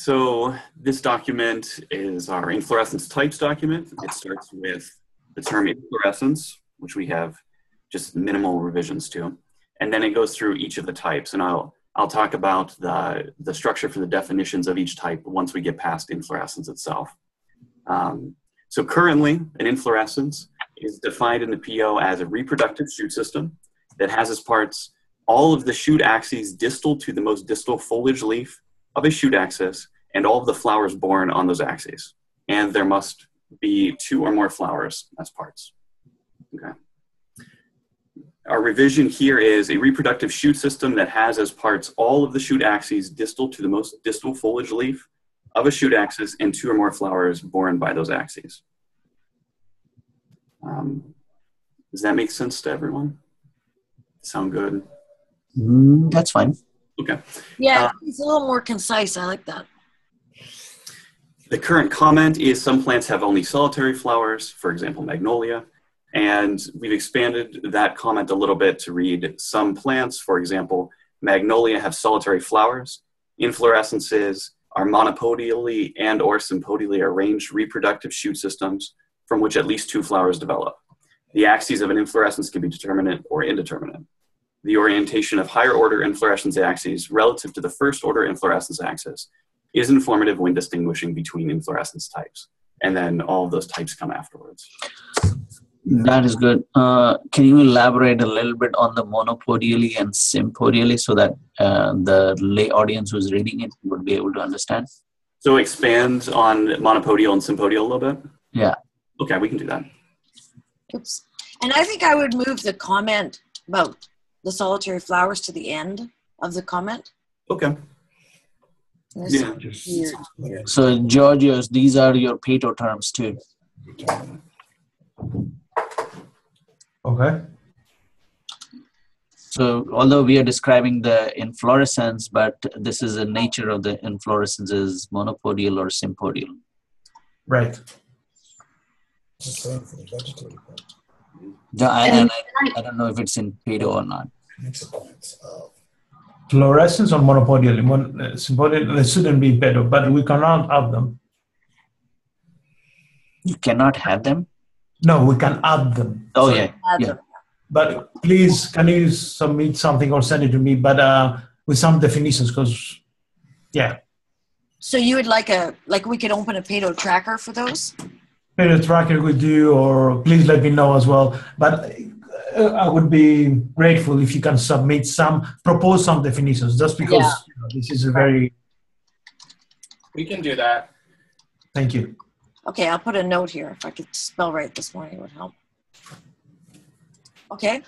So this document is our inflorescence types document. It starts with the term inflorescence, which we have just minimal revisions to. And then it goes through each of the types. And I'll talk about the structure for the definitions of each type once we get past inflorescence itself. So currently, an inflorescence is defined in the PO as a reproductive shoot system that has as parts all of the shoot axes distal to the most distal foliage leaf of a shoot axis and all of the flowers borne on those axes. And there must be 2 or more flowers as parts. Okay. Our revision here is a reproductive shoot system that has as parts all of the shoot axes distal to the most distal foliage leaf of a shoot axis and 2 or more flowers borne by those axes. Does that make sense to everyone? Sound good? That's fine. Okay. Yeah, it's a little more concise. I like that. The current comment is some plants have only solitary flowers, for example, magnolia. And we've expanded that comment a little bit to read some plants, for example, magnolia have solitary flowers. Inflorescences are monopodially and or sympodially arranged reproductive shoot systems from which at least 2 flowers develop. The axes of an inflorescence can be determinate or indeterminate. The orientation of higher order inflorescence axes relative to the first order inflorescence axis is informative when distinguishing between inflorescence types. And then all of those types come afterwards. That is good. Can you elaborate a little bit on the monopodially and sympodially so that the lay audience who's reading it would be able to understand? So expand on monopodial and sympodial a little bit? Yeah. Okay, we can do that. Oops. And I think I would move the comment about the solitary flowers to the end of the comment. Okay. Yeah. Weird. So, Georgios, these are your Pato terms too. Okay. So, although we are describing the inflorescence, but this is the nature of the inflorescence is monopodial or sympodial. Right. I don't know if it's in Pato or not. Fluorescence or monopodial? Sympodial, they shouldn't be better, but we cannot add them. You cannot have them? No, we can add them. Oh, yeah. But please, can you submit something or send it to me, but with some definitions, because, yeah. So you would like we could open a Pato tracker for those? Pato tracker would do, or please let me know as well. But I would be grateful if you can propose some definitions, just because this is a very... We can do that. Thank you. Okay, I'll put a note here. If I could spell right this morning, it would help. Okay.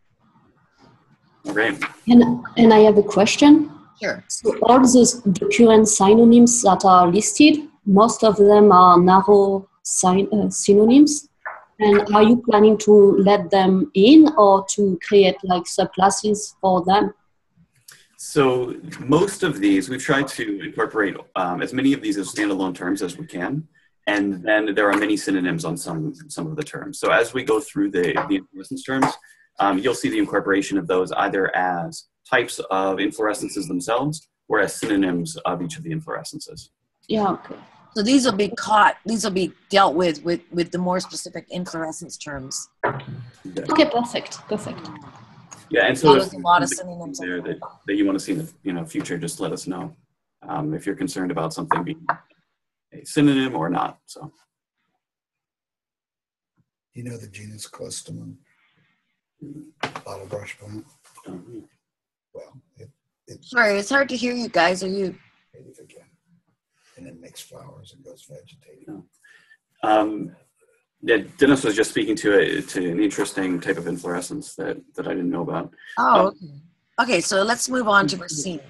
Great. And I have a question. Sure. So all the current synonyms that are listed, most of them are narrow synonyms. And are you planning to let them in or to create like subclasses for them? So most of these, we've tried to incorporate as many of these as standalone terms as we can. And then there are many synonyms on some of the terms. So as we go through the inflorescence terms, you'll see the incorporation of those either as types of inflorescences themselves or as synonyms of each of the inflorescences. Yeah, okay. So these will be dealt with the more specific inflorescence terms. Okay, perfect. Yeah, and so there's a lot of synonyms there that you want to see in the future, just let us know if you're concerned about something being a synonym or not. So, you know the genus Clostemon, bottle brush plant. Well, it's sorry, it's hard to hear you guys. Are you? Again, and it makes flowers and goes vegetative. Yeah, Dennis was just speaking to an interesting type of inflorescence that I didn't know about. Oh, okay. So let's move on to Racine.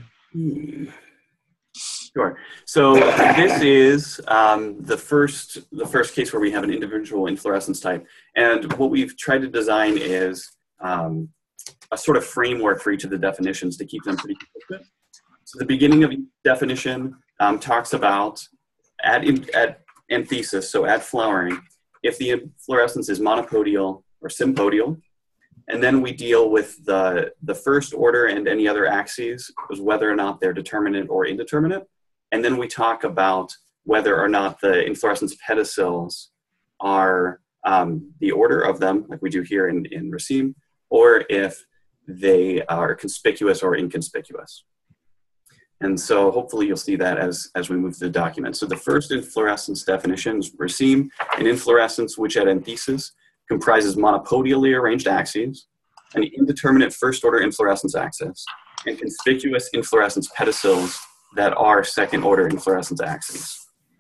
Sure. So this is the first case where we have an individual inflorescence type, and what we've tried to design is a sort of framework for each of the definitions to keep them pretty consistent. So the beginning of each definition talks about at anthesis, so at flowering, if the inflorescence is monopodial or sympodial. And then we deal with the first order and any other axes, as whether or not they're determinate or indeterminate. And then we talk about whether or not the inflorescence pedicels are the order of them, like we do here in Raceme, or if they are conspicuous or inconspicuous. And so hopefully you'll see that as we move through the document. So the first inflorescence definition is Raceme, an inflorescence which at enthesis comprises monopodially arranged axes, an indeterminate first-order inflorescence axis, and conspicuous inflorescence pedicels that are second-order inflorescence axes.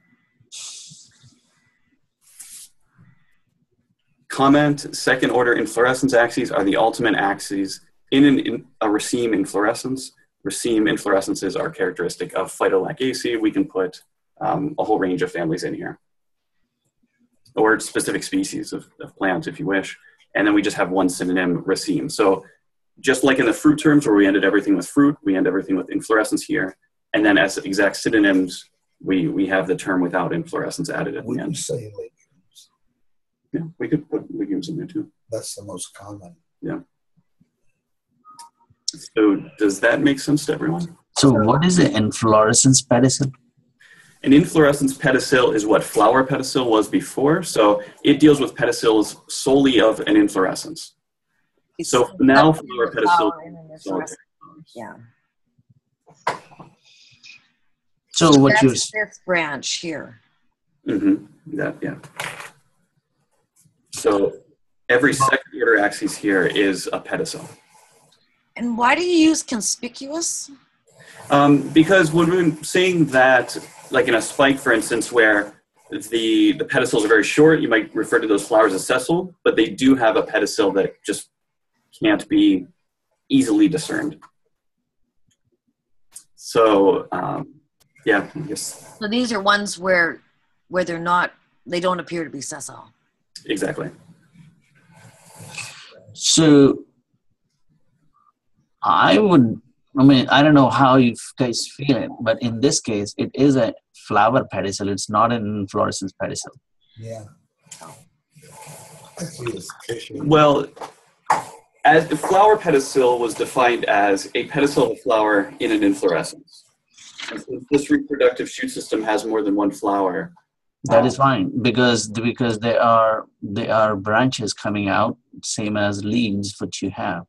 Comment, second-order inflorescence axes are the ultimate axes in a Raceme inflorescence. Raceme inflorescences are characteristic of Phytolaccaceae. We can put a whole range of families in here, or specific species of plants if you wish. And then we just have one synonym, Raceme. So just like in the fruit terms where we ended everything with fruit, we end everything with inflorescence here. And then as exact synonyms, we have the term without inflorescence added at the Would end. you say legumes? Yeah, we could put legumes in there too. That's the most common. Yeah. So does that make sense to everyone? So what is an inflorescence pedicel? An inflorescence pedicel is what flower pedicel was before. So it deals with pedicels solely of an inflorescence. So now flower pedicel. Yeah. So what That's you're this branch here. Mm-hmm. Yeah. So every second order axis here is a pedicel. And why do you use conspicuous? Because when we're saying that, like in a spike, for instance, where the pedicels are very short, you might refer to those flowers as sessile, but they do have a pedicel that just can't be easily discerned. So, yeah, I guess. So these are ones where they don't appear to be sessile. Exactly. So I don't know how you guys feel it, but in this case, it is a flower pedicel. It's not an inflorescence pedicel. Yeah. I see this tissue. Well, as the flower pedicel was defined as a pedicel of a flower in an inflorescence. And since this reproductive shoot system has more than one flower. That is fine because there are branches coming out, same as leaves, which you have.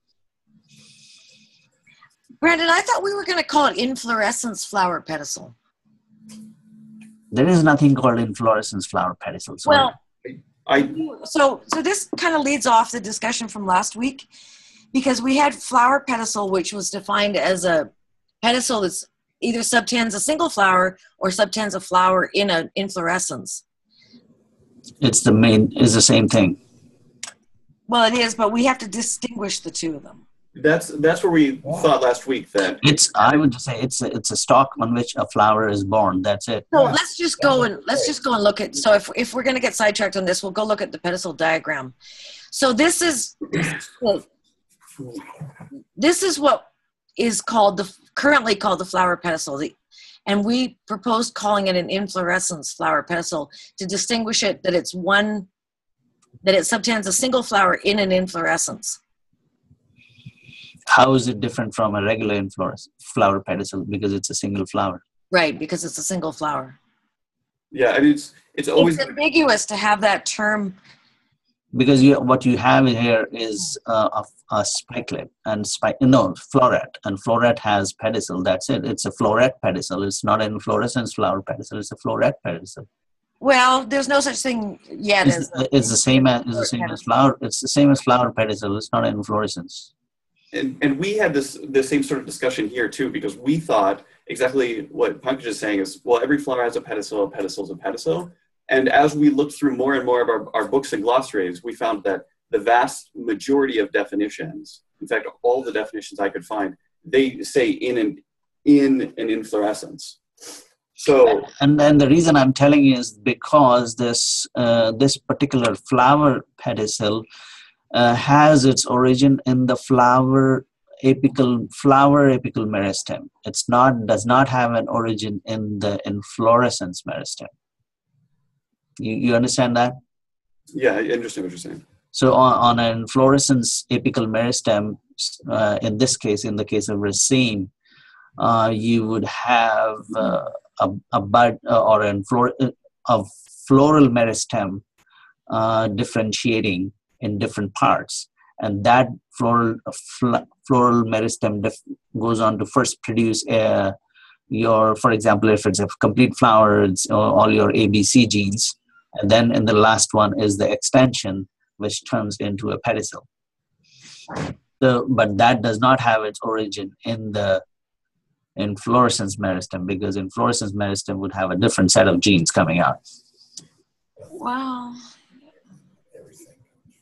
Brandon, I thought we were going to call it inflorescence flower pedicel. There is nothing called inflorescence flower pedicel. Sorry. Well, so this kind of leads off the discussion from last week, because we had flower pedicel, which was defined as a pedicel that's either subtends a single flower or subtends a flower in an inflorescence. It's the same thing. Well, it is, but we have to distinguish the two of them. That's where we thought last week that I would say it's a stalk on which a flower is born. That's it. So let's just go and look at. So if we're going to get sidetracked on this, we'll go look at the pedicel diagram. So this is what is currently called the flower pedicel, and we proposed calling it an inflorescence flower pedicel to distinguish it that it subtends a single flower in an inflorescence. How is it different from a regular flower pedicel? Because it's a single flower. Right, because it's a single flower. Yeah, and it's always ambiguous to have that term. Because what you have here is a spikelet and floret, and floret has pedicel. That's it. It's a floret pedicel. It's not an inflorescence flower pedicel. It's a floret pedicel. Well, there's no such thing yet. It's the same as flower. It's the same as flower pedicel. It's not an inflorescence. And we had the same sort of discussion here too, because we thought exactly what Pankaj is saying is, well, every flower has a pedicel is a pedicel. And as we looked through more and more of our books and glossaries, we found that the vast majority of definitions, in fact, all the definitions I could find, they say in an inflorescence. So, and then the reason I'm telling you is because this particular flower pedicel has its origin in the flower apical meristem. Does not have an origin in the inflorescence meristem. You understand that? Yeah, I understand what you're saying. So on an inflorescence apical meristem, in this case, in the case of Raceme, you would have a bud or a floral meristem differentiating in different parts, and that floral meristem goes on to first produce for example, if it's a complete flower, it's all your ABC genes, and then in the last one is the extension, which turns into a pedicel. But that does not have its origin in the inflorescence meristem, because inflorescence meristem would have a different set of genes coming out. Wow. Everything.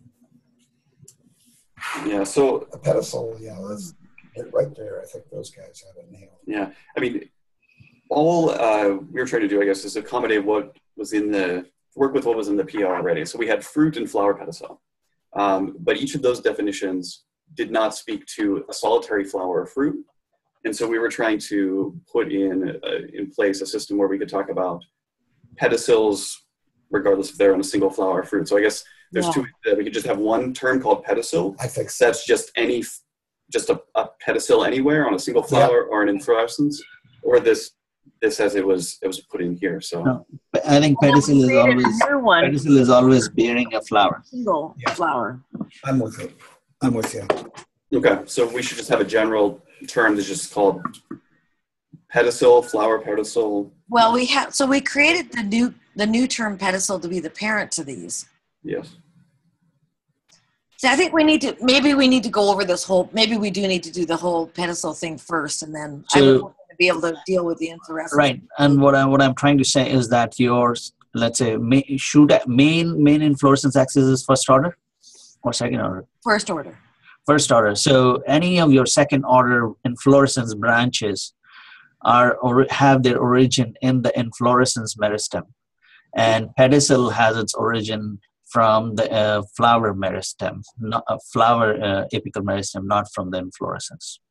Yeah, so A pedestal, that's it right there. I think those guys have it nailed. yeah, I mean, all we were trying to do, I guess, is accommodate what was work with what was in the PO already. So we had fruit and flower pedicel, but each of those definitions did not speak to a solitary flower or fruit. And so we were trying to put in place a system where we could talk about pedicels, regardless if they're on a single flower or fruit. So I guess there's two. We could just have one term called pedicel. I think so. That's just a pedicel anywhere on a single flower or an inflorescence, or this as it was put in here. So no, I think pedicel is always bearing a flower. Single flower. I'm with it. I'm with you. okay, so we should just have a general term that's just called pedicel, flower pedicel. Well, we created the new term pedicel to be the parent to these. Yes. So I think we need to go over this whole, maybe we do need to do the whole pedicel thing first, and then I would hope to be able to deal with the inflorescence. Right, and what I'm trying to say is that your, let's say, main inflorescence axis is first order or second order? First order. First order. So any of your second order inflorescence branches have their origin in the inflorescence meristem, and pedicel has its origin from the flower meristem, flower apical meristem, not from the inflorescence.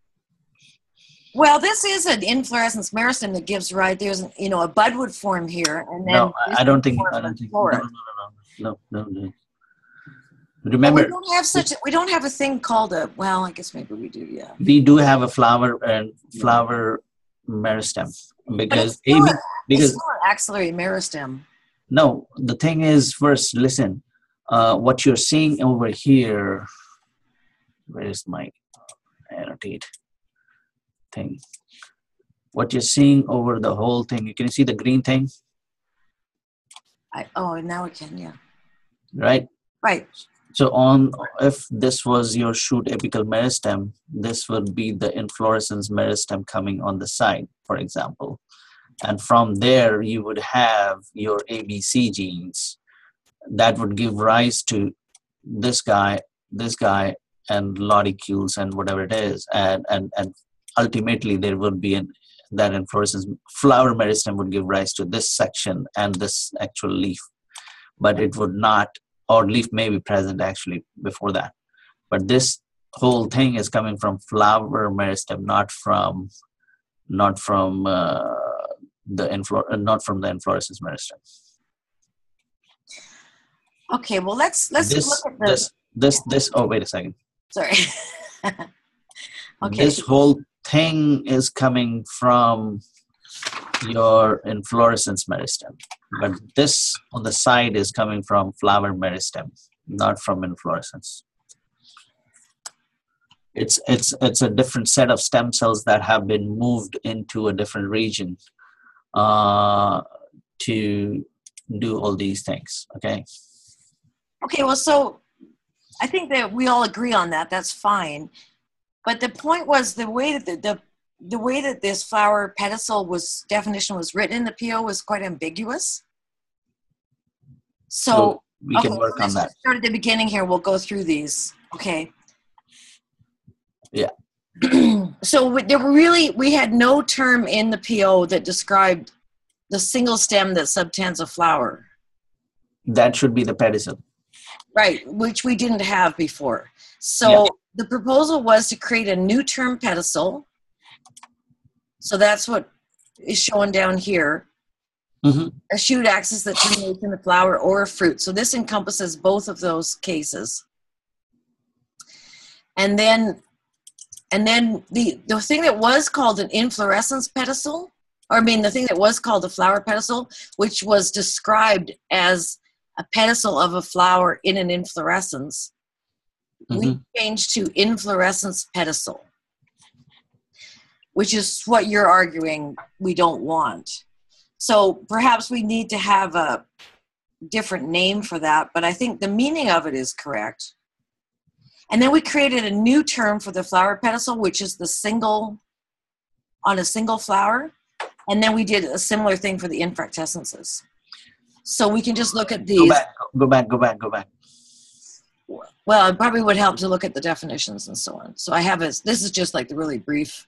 Well, this is an inflorescence meristem that gives rise. There's a bud would form here, and then No, I don't think. No. Remember, we don't have a thing called a. Well, I guess maybe we do. Yeah. we do have a flower meristem because it's still an axillary meristem. No, the thing is, first listen. What you're seeing over here. Where is my annotate thing? What you're seeing over the whole thing. You can see the green thing. Now I can. Yeah. Right. Right. So if this was your shoot apical meristem, this would be the inflorescence meristem coming on the side, for example. And from there, you would have your ABC genes that would give rise to this guy, and lodicules and whatever it is. And ultimately, there would be that inflorescence flower meristem would give rise to this section and this actual leaf. But it would not, or leaf may be present actually before that. But this whole thing is coming from flower meristem, not from the inflorescence meristem. Okay, well let's look at this. Oh, wait a second. Sorry. Okay. This whole thing is coming from your inflorescence meristem, but this on the side is coming from flower meristem, not from inflorescence. It's a different set of stem cells that have been moved into a different region to do all these things. Okay, well, so I think that we all agree on that. That's fine. But the point was the way that this flower pedicel definition was written in the PO was quite ambiguous. So we can work on that. Start at the beginning here. We'll go through these. Okay. Yeah. So we had no term in the PO that described the single stem that subtends a flower. That should be the pedicel. Right, which we didn't have before. So the proposal was to create a new term pedicel. So that's what is shown down here. Mm-hmm. A shoot axis that terminates in a flower or a fruit. So this encompasses both of those cases. And then the thing that was called an inflorescence pedicel Or I mean, the thing that was called a flower pedicel, which was described as a pedicel of a flower in an inflorescence, we changed to inflorescence pedicel, which is what you're arguing we don't want. So perhaps we need to have a different name for that, but I think the meaning of it is correct. And then we created a new term for the flower pedicel, which is the single, on a single flower. And then we did a similar thing for the infractescences. So we can just look at these. Go back. Well, it probably would help to look at the definitions and so on. So I have this is just like the really brief.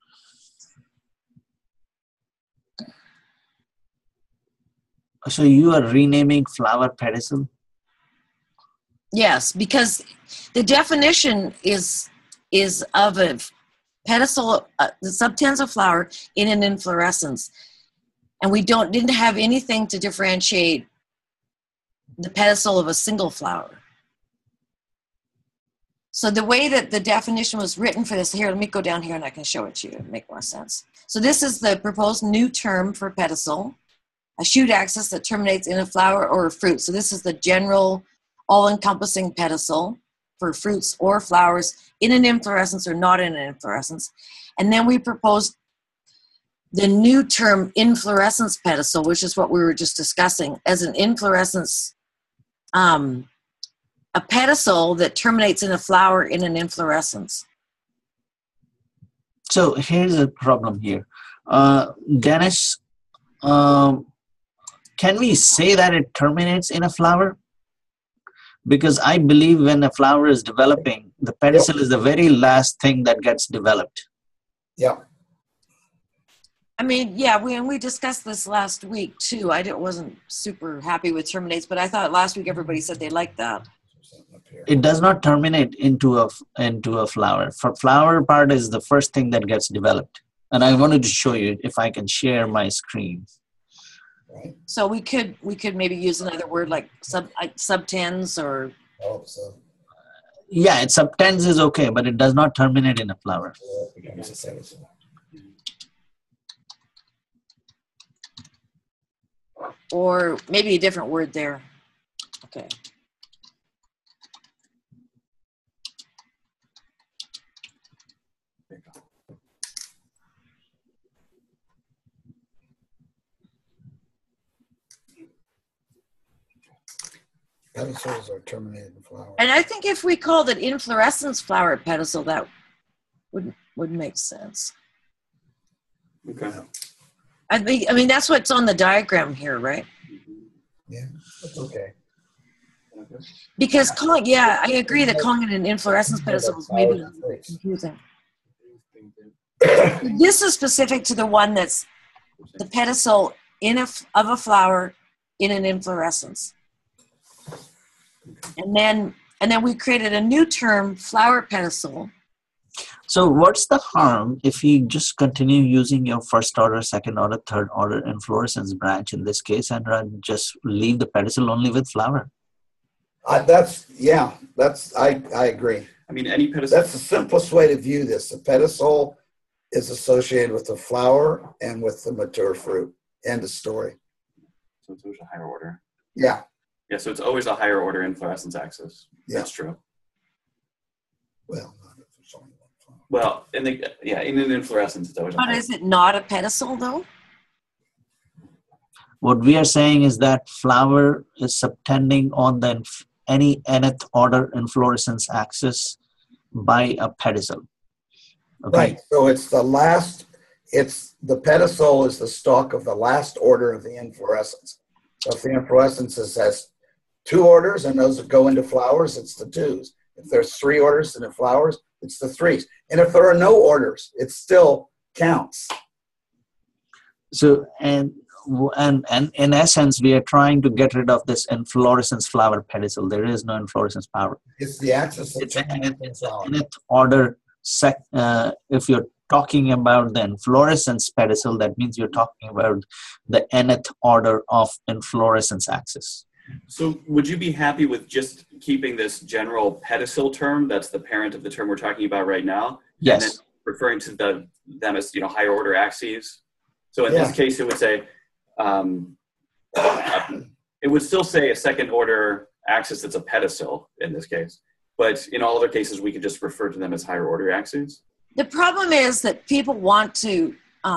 So you are renaming flower pedicel? Yes, because the definition is of a pedicel, the subtensa flower in an inflorescence, and we didn't have anything to differentiate the pedicel of a single flower. So the way that the definition was written for this, here, let me go down here and I can show it to you. It'll make more sense. So this is the proposed new term for pedicel, a shoot axis that terminates in a flower or a fruit. So this is the general all-encompassing pedicel for fruits or flowers in an inflorescence or not in an inflorescence. And then we proposed the new term inflorescence pedicel, which is what we were just discussing, as an inflorescence, a pedicel that terminates in a flower in an inflorescence. So here's a problem here. Dennis, can we say that it terminates in a flower? Because I believe when a flower is developing, the pedicel is the very last thing that gets developed. Yeah. I mean, yeah, we discussed this last week too. Wasn't super happy with terminates, but I thought last week everybody said they liked that. It does not terminate into a flower. For flower part is the first thing that gets developed. And I wanted to show you if I can share my screen. Right. So we could maybe use another word like subtens or. Oh, so. Yeah, it subtends is okay, but it does not terminate in a flower. Or maybe a different word there. Okay. Pedicels are terminated in flowers. And I think if we called it inflorescence flower pedicel, that would make sense. Okay. I mean that's what's on the diagram here, right? Yeah, that's okay. Because I agree that calling it an inflorescence pedicel was maybe a little bit confusing. This is specific to the one that's the pedicel of a flower in an inflorescence. And then we created a new term, flower pedicel. So what's the harm if you just continue using your first order, second order, third order inflorescence branch in this case and just leave the pedicel only with flower? I agree. I mean, any pedicel. That's the simplest way to view this. The pedicel is associated with the flower and with the mature fruit. End of story. So it's always a higher order. Yeah. Yeah, so it's always a higher order inflorescence axis. Yeah. That's true. Well, not if there's only one flower. Well, in an inflorescence, it's always. But is it not a pedicel though? What we are saying is that flower is subtending on any nth order inflorescence axis by a pedicel. Okay. Right. So it's the pedicel is the stalk of the last order of the inflorescence. So if the inflorescence has 2 orders and those that go into flowers, it's the 2s. If there's 3 orders and it flowers, it's the 3s. And if there are no orders, it still counts. So, and in essence, we are trying to get rid of this inflorescence flower pedicel. There is no inflorescence power. It's the axis. It's an nth order. If you're talking about the inflorescence pedicel, that means you're talking about the nth order of inflorescence axis. So would you be happy with just keeping this general pedicel term, that's the parent of the term we're talking about right now? Yes. And then referring to them as higher order axes So in Yeah. this case, it would say, it would still say a second order axis that's a pedicel in this case. But in all other cases, we could just refer to them as higher order axes. The problem is that people want to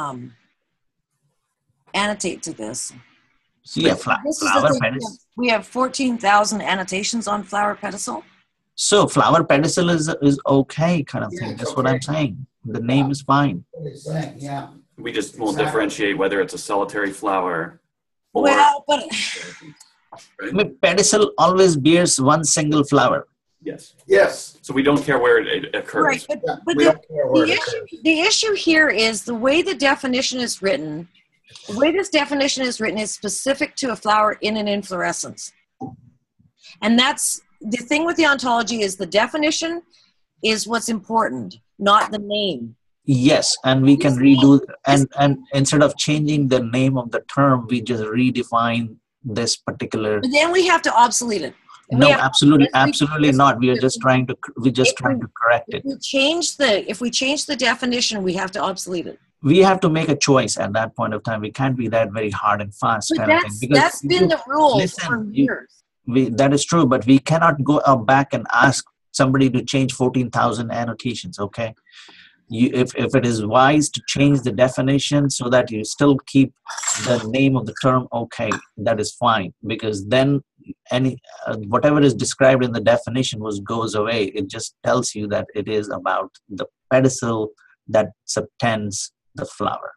annotate to this. So yeah, This is the flower thing. pedicel. We have 14,000 annotations on flower pedicel. So flower pedicel is okay kind of Yeah, thing. it's That's what okay. I'm saying. The name is fine. What he's saying, yeah. We just will Exactly. differentiate whether it's a solitary flower or Well, but I mean, pedicel always bears one single flower. yes. Yes. So we don't care where it occurs. right, but, Yeah, but we the, don't care where the it issue, occurs. the issue here is the way the definition is written. The way this definition is written is specific to a flower in an inflorescence. And that's the thing with the ontology is the definition is what's important, not the name. Yes, and we can redo and instead of changing the name of the term, we just redefine this particular. But then we have to obsolete it. And No, we have- absolutely, if we- absolutely not. We are just trying to correct it. if we change the definition, we have to obsolete it. We have to make a choice at that point of time. We can't be that very hard and fast But kind of thing. that's been the rule listen, for you- years. That is true, but we cannot go back and ask somebody to change 14,000 annotations. Okay, if it is wise to change the definition so that you still keep the name of the term, okay, that is fine, because then any whatever is described in the definition goes away. It just tells you that it is about the pedicel that subtends the flower.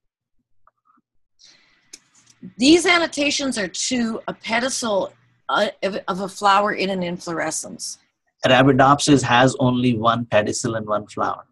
These annotations are to a pedicel of a flower in an inflorescence. Arabidopsis has only one pedicel and one flower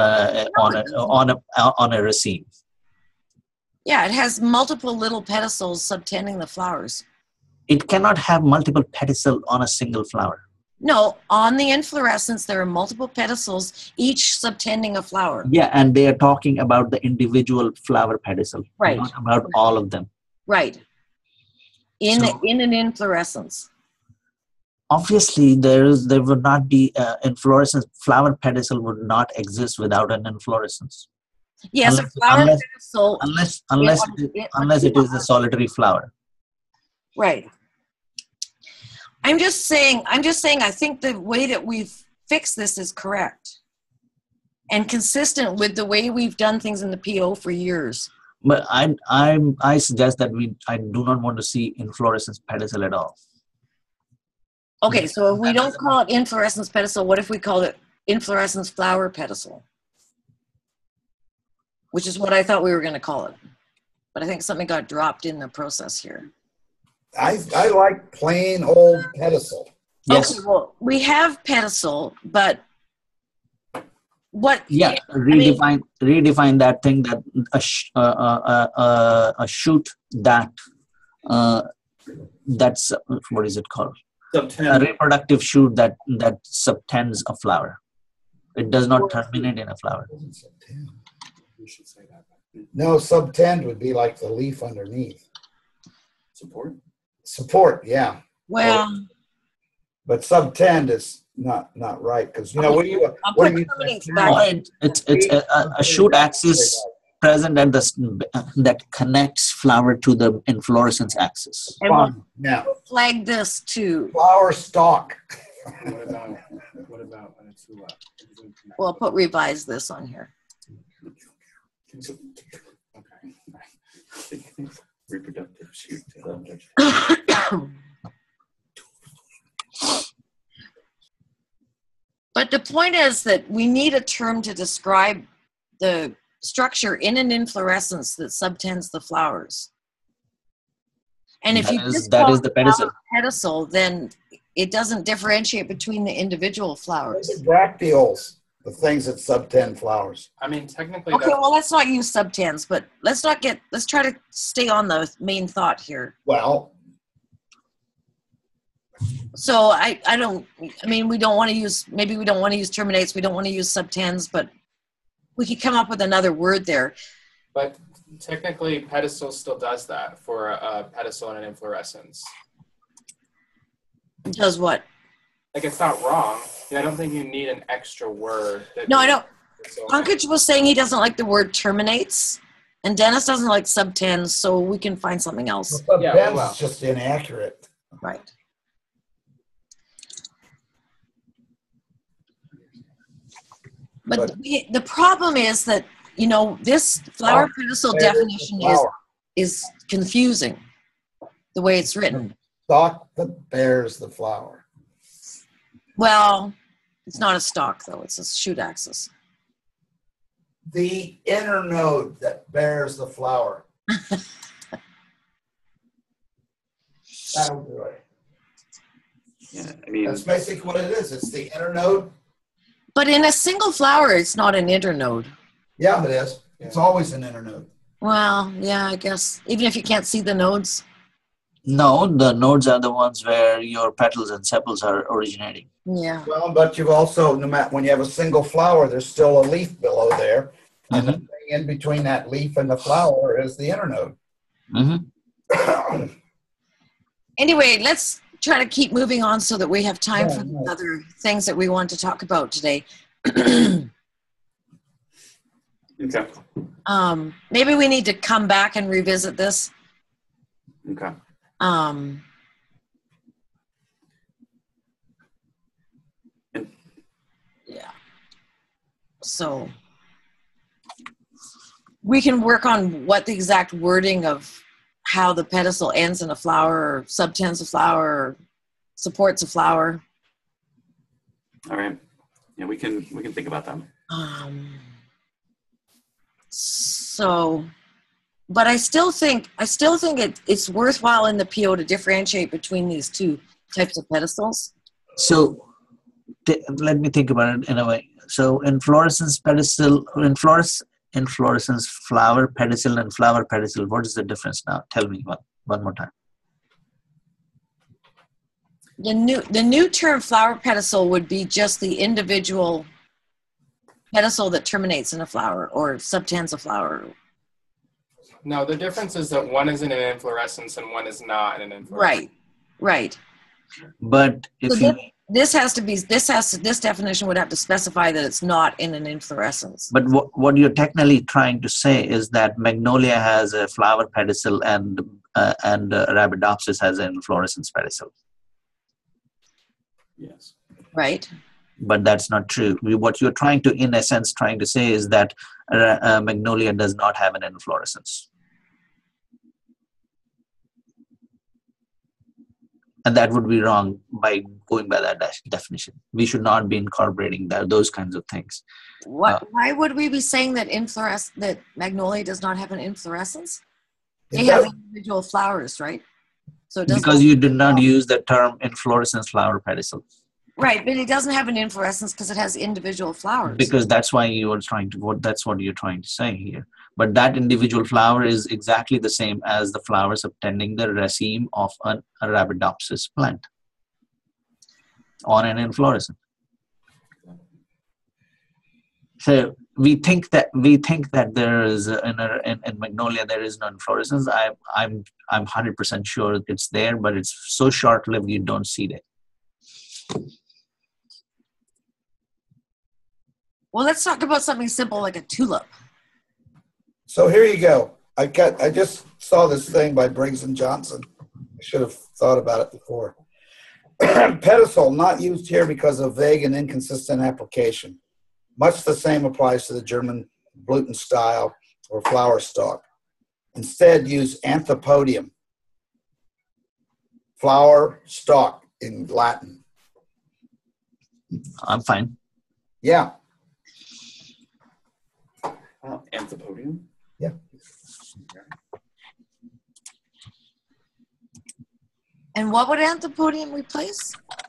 on a raceme. Yeah, it has multiple little pedicels subtending the flowers. It cannot have multiple pedicel on a single flower. No, on the inflorescence, there are multiple pedicels, each subtending a flower. Yeah, and they are talking about the individual flower pedicel, Right. not about all of them. Right. In So- an inflorescence. Obviously, there would not be inflorescence. Flower pedicel would not exist without an inflorescence, Yes, Unless- a flower unless- pedicel. unless it is a solitary flower. Right. I'm just saying, I think the way that we've fixed this is correct and consistent with the way we've done things in the PO for years. But I suggest that I do not want to see inflorescence pedicel at all. Okay, so if we don't call it inflorescence pedicel, what if we call it inflorescence flower pedicel? Which is what I thought we were going to call it. But I think something got dropped in the process here. I like plain old pedicel. Yes. Okay, well, we have pedicel, but what? Yeah, redefine that thing, that a shoot that that's what is it called? A Subtend. reproductive shoot that subtends a flower. It does not terminate in a flower. We should say that. No, subtend would be like the leaf underneath. Support. Support, yeah. Well, But subtend is not right, because I'll what do you terminates back. Oh, it's a shoot axis present at that connects flower to the inflorescence axis. And we'll Now, flag this too. flower stalk. What about when it's too low? We'll put revise this on here. Okay. Reproductive shoot. But the point is that we need a term to describe the structure in an inflorescence that subtends the flowers. And if That you is- just that call is the it flower pedicel. pedicel, then it doesn't differentiate between the individual flowers. Those are bracteoles, the things that subtend flowers. I mean, technically, Okay, that's, well, let's not use subtends, but let's try to stay on the main thought here. Well, So we don't want to use, maybe we don't want to use terminates, we don't want to use subtends, but we could come up with another word there. but technically, pedicel still does that for a pedicel and an inflorescence. Does what? Like, it's not wrong. Yeah, I don't think you need an extra word. No, I don't. So- Pankaj was saying he doesn't like the word terminates, And Dennis doesn't like sub-10s, so we can find something else. But Yeah, Ben's well. just inaccurate. Right. But But- the problem is that, you know, this flower pedestal Bears the definition flower. is confusing, the way it's written. Stalk that bears the flower. Well, it's not a stalk, though. It's a shoot axis. The inner node that bears the flower. That'll do it. Yeah, I mean, That's basically what it is. It's the inner node. But in a single flower, it's not an internode. Yeah, it is. It's always an inner node. Well, yeah, I guess. Even if you can't see the nodes. No, the nodes are the ones where your petals and sepals are originating. Yeah. Well, but you've also, no matter when you have a single flower, there's still a leaf below there. And the thing in between that leaf and the flower is the inner node. Mm-hmm. Anyway, let's try to keep moving on so that we have time Yeah, for the yeah. other things that we want to talk about today. okay. Maybe we need to come back and revisit this. Okay. Yeah. So we can work on what the exact wording of how the pedestal ends in a flower or subtends a flower or supports a flower. All right. Yeah, we can think about that. So, but I still think it's worthwhile in the PO to differentiate between these two types of pedestals. So let me think about it in a way. So inflorescence pedestal, inflorescence flower pedestal and flower pedestal. What is the difference now? Tell me one more time. The new term flower pedestal would be just the individual pedestal that terminates in a flower or subtends a flower. No, the difference is that one is in an inflorescence and one is not in an inflorescence. Right. But if So this definition would have to specify that it's not in an inflorescence. But what you're technically trying to say is that magnolia has a flower pedestal and Arabidopsis has an inflorescence pedestal. Yes. Right. But that's not true. What you're trying to, in a sense, trying to say is that magnolia does not have an inflorescence. And that would be wrong by going by that definition. We should not be incorporating those kinds of things. Why would we be saying that that magnolia does not have an inflorescence? It They have does. individual flowers, right? So it doesn't Because you did not use the term inflorescence flower pedestal. right, but it doesn't have an inflorescence because it has individual flowers. Because that's why you are trying to, that's what you're trying to say here. But that individual flower is exactly the same as the flowers subtending the raceme of an Arabidopsis plant on an inflorescence. So we think that there is in magnolia there is no inflorescence. I'm 100% sure it's there, but it's so short-lived you don't see it. Well, let's talk about something simple like a tulip. So here you go. I just saw this thing by Briggs and Johnson. I should have thought about it before. Pedestal not used here because of vague and inconsistent application. Much the same applies to the German Blüten style or flower stalk. Instead, use anthopodium, flower stalk in Latin. I'm fine. Yeah. Anthopodium. Yeah. And what would anthopodium replace?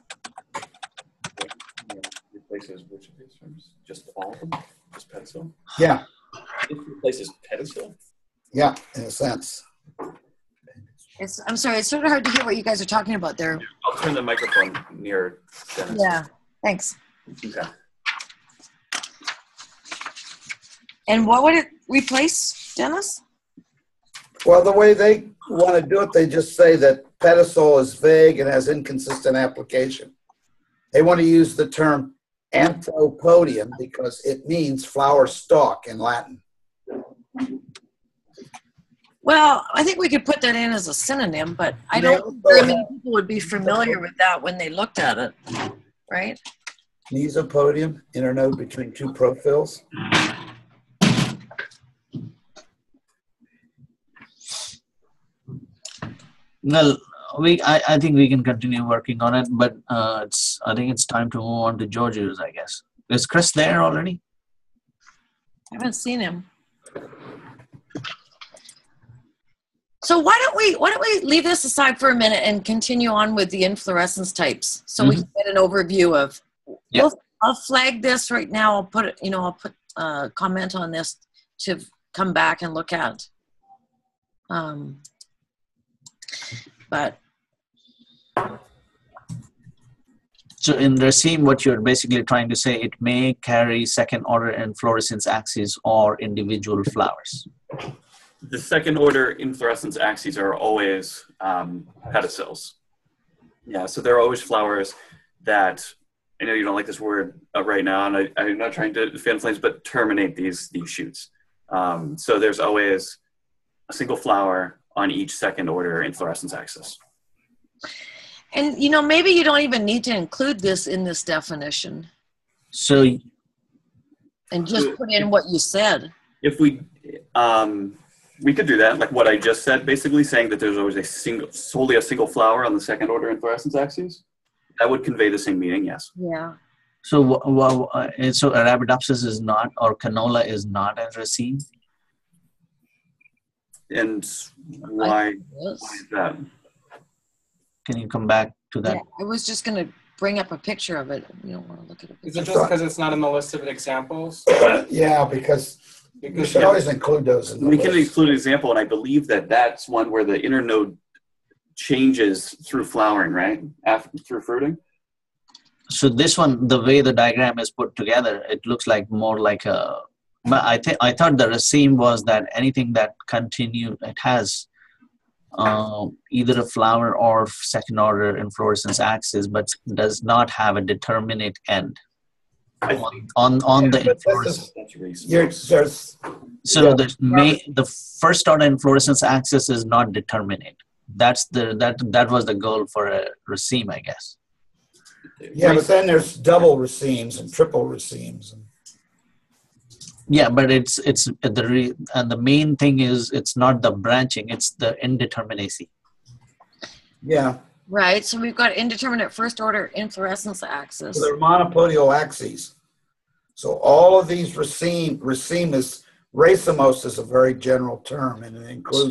Replaces which of these terms? Just all of them? Just pedestal? Yeah. It replaces pedestal? Yeah, in a sense. I'm sorry, it's sort of hard to hear what you guys are talking about there. I'll turn the microphone near Dennis. Yeah, thanks. Okay. And what would it replace, Dennis? Well, the way they want to do it, they just say that pedestal is vague and has inconsistent application. They want to use the term anthopodium because it means flower stalk in Latin. Well, I think we could put that in as a synonym, but I don't think very many people would be familiar with that when they looked at it, right? Mesopodium, internode between two prophils. Well, I think we can continue working on it, but I think it's time to move on to George's, I guess. Is Chris there already? I haven't seen him. So why don't we leave this aside for a minute and continue on with the inflorescence types, so we can get an overview of. Yeah. I'll flag this right now. I'll put it. I'll put a comment on this to come back and look at. But so in raceme, what you're basically trying to say, it may carry second order inflorescence axes or individual flowers. The second order inflorescence axes are always pedicels. Yeah, so they're always flowers that, I know you don't like this word right now, and I'm not trying to fan flames, but terminate these shoots. So there's always a single flower on each second order inflorescence axis. And maybe you don't even need to include this in this definition. So, and just put in what you said. If we could do that, like what I just said, basically saying that there's always solely a single flower on the second order inflorescence axes. That would convey the same meaning, yes. Yeah. So, so Arabidopsis is not, or canola is not a raceme? And why is that? Can you come back to that? Yeah, I was just going to bring up a picture of it. You don't want to look at it. Is it just because it's not in the list of examples? Yeah, because you should always include those in the We list. can include an example, and I believe that's one where the internode changes through flowering, right? Through fruiting. So this one, the way the diagram is put together, it looks like more like a. But I thought the raceme was that anything that it has either a flower or second order inflorescence axis, but does not have a determinate end on the inflorescence. So the first order inflorescence axis is not determinate. That was the goal for a raceme, I guess. Yeah, but then there's double racemes and triple racemes. Yeah, but the main thing is it's not the branching, it's the indeterminacy. Yeah. Right. So we've got indeterminate first order inflorescence axis. So they're monopodial axes. So all of these racemose is a very general term, and it includes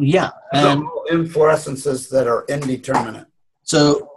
inflorescences that are indeterminate. So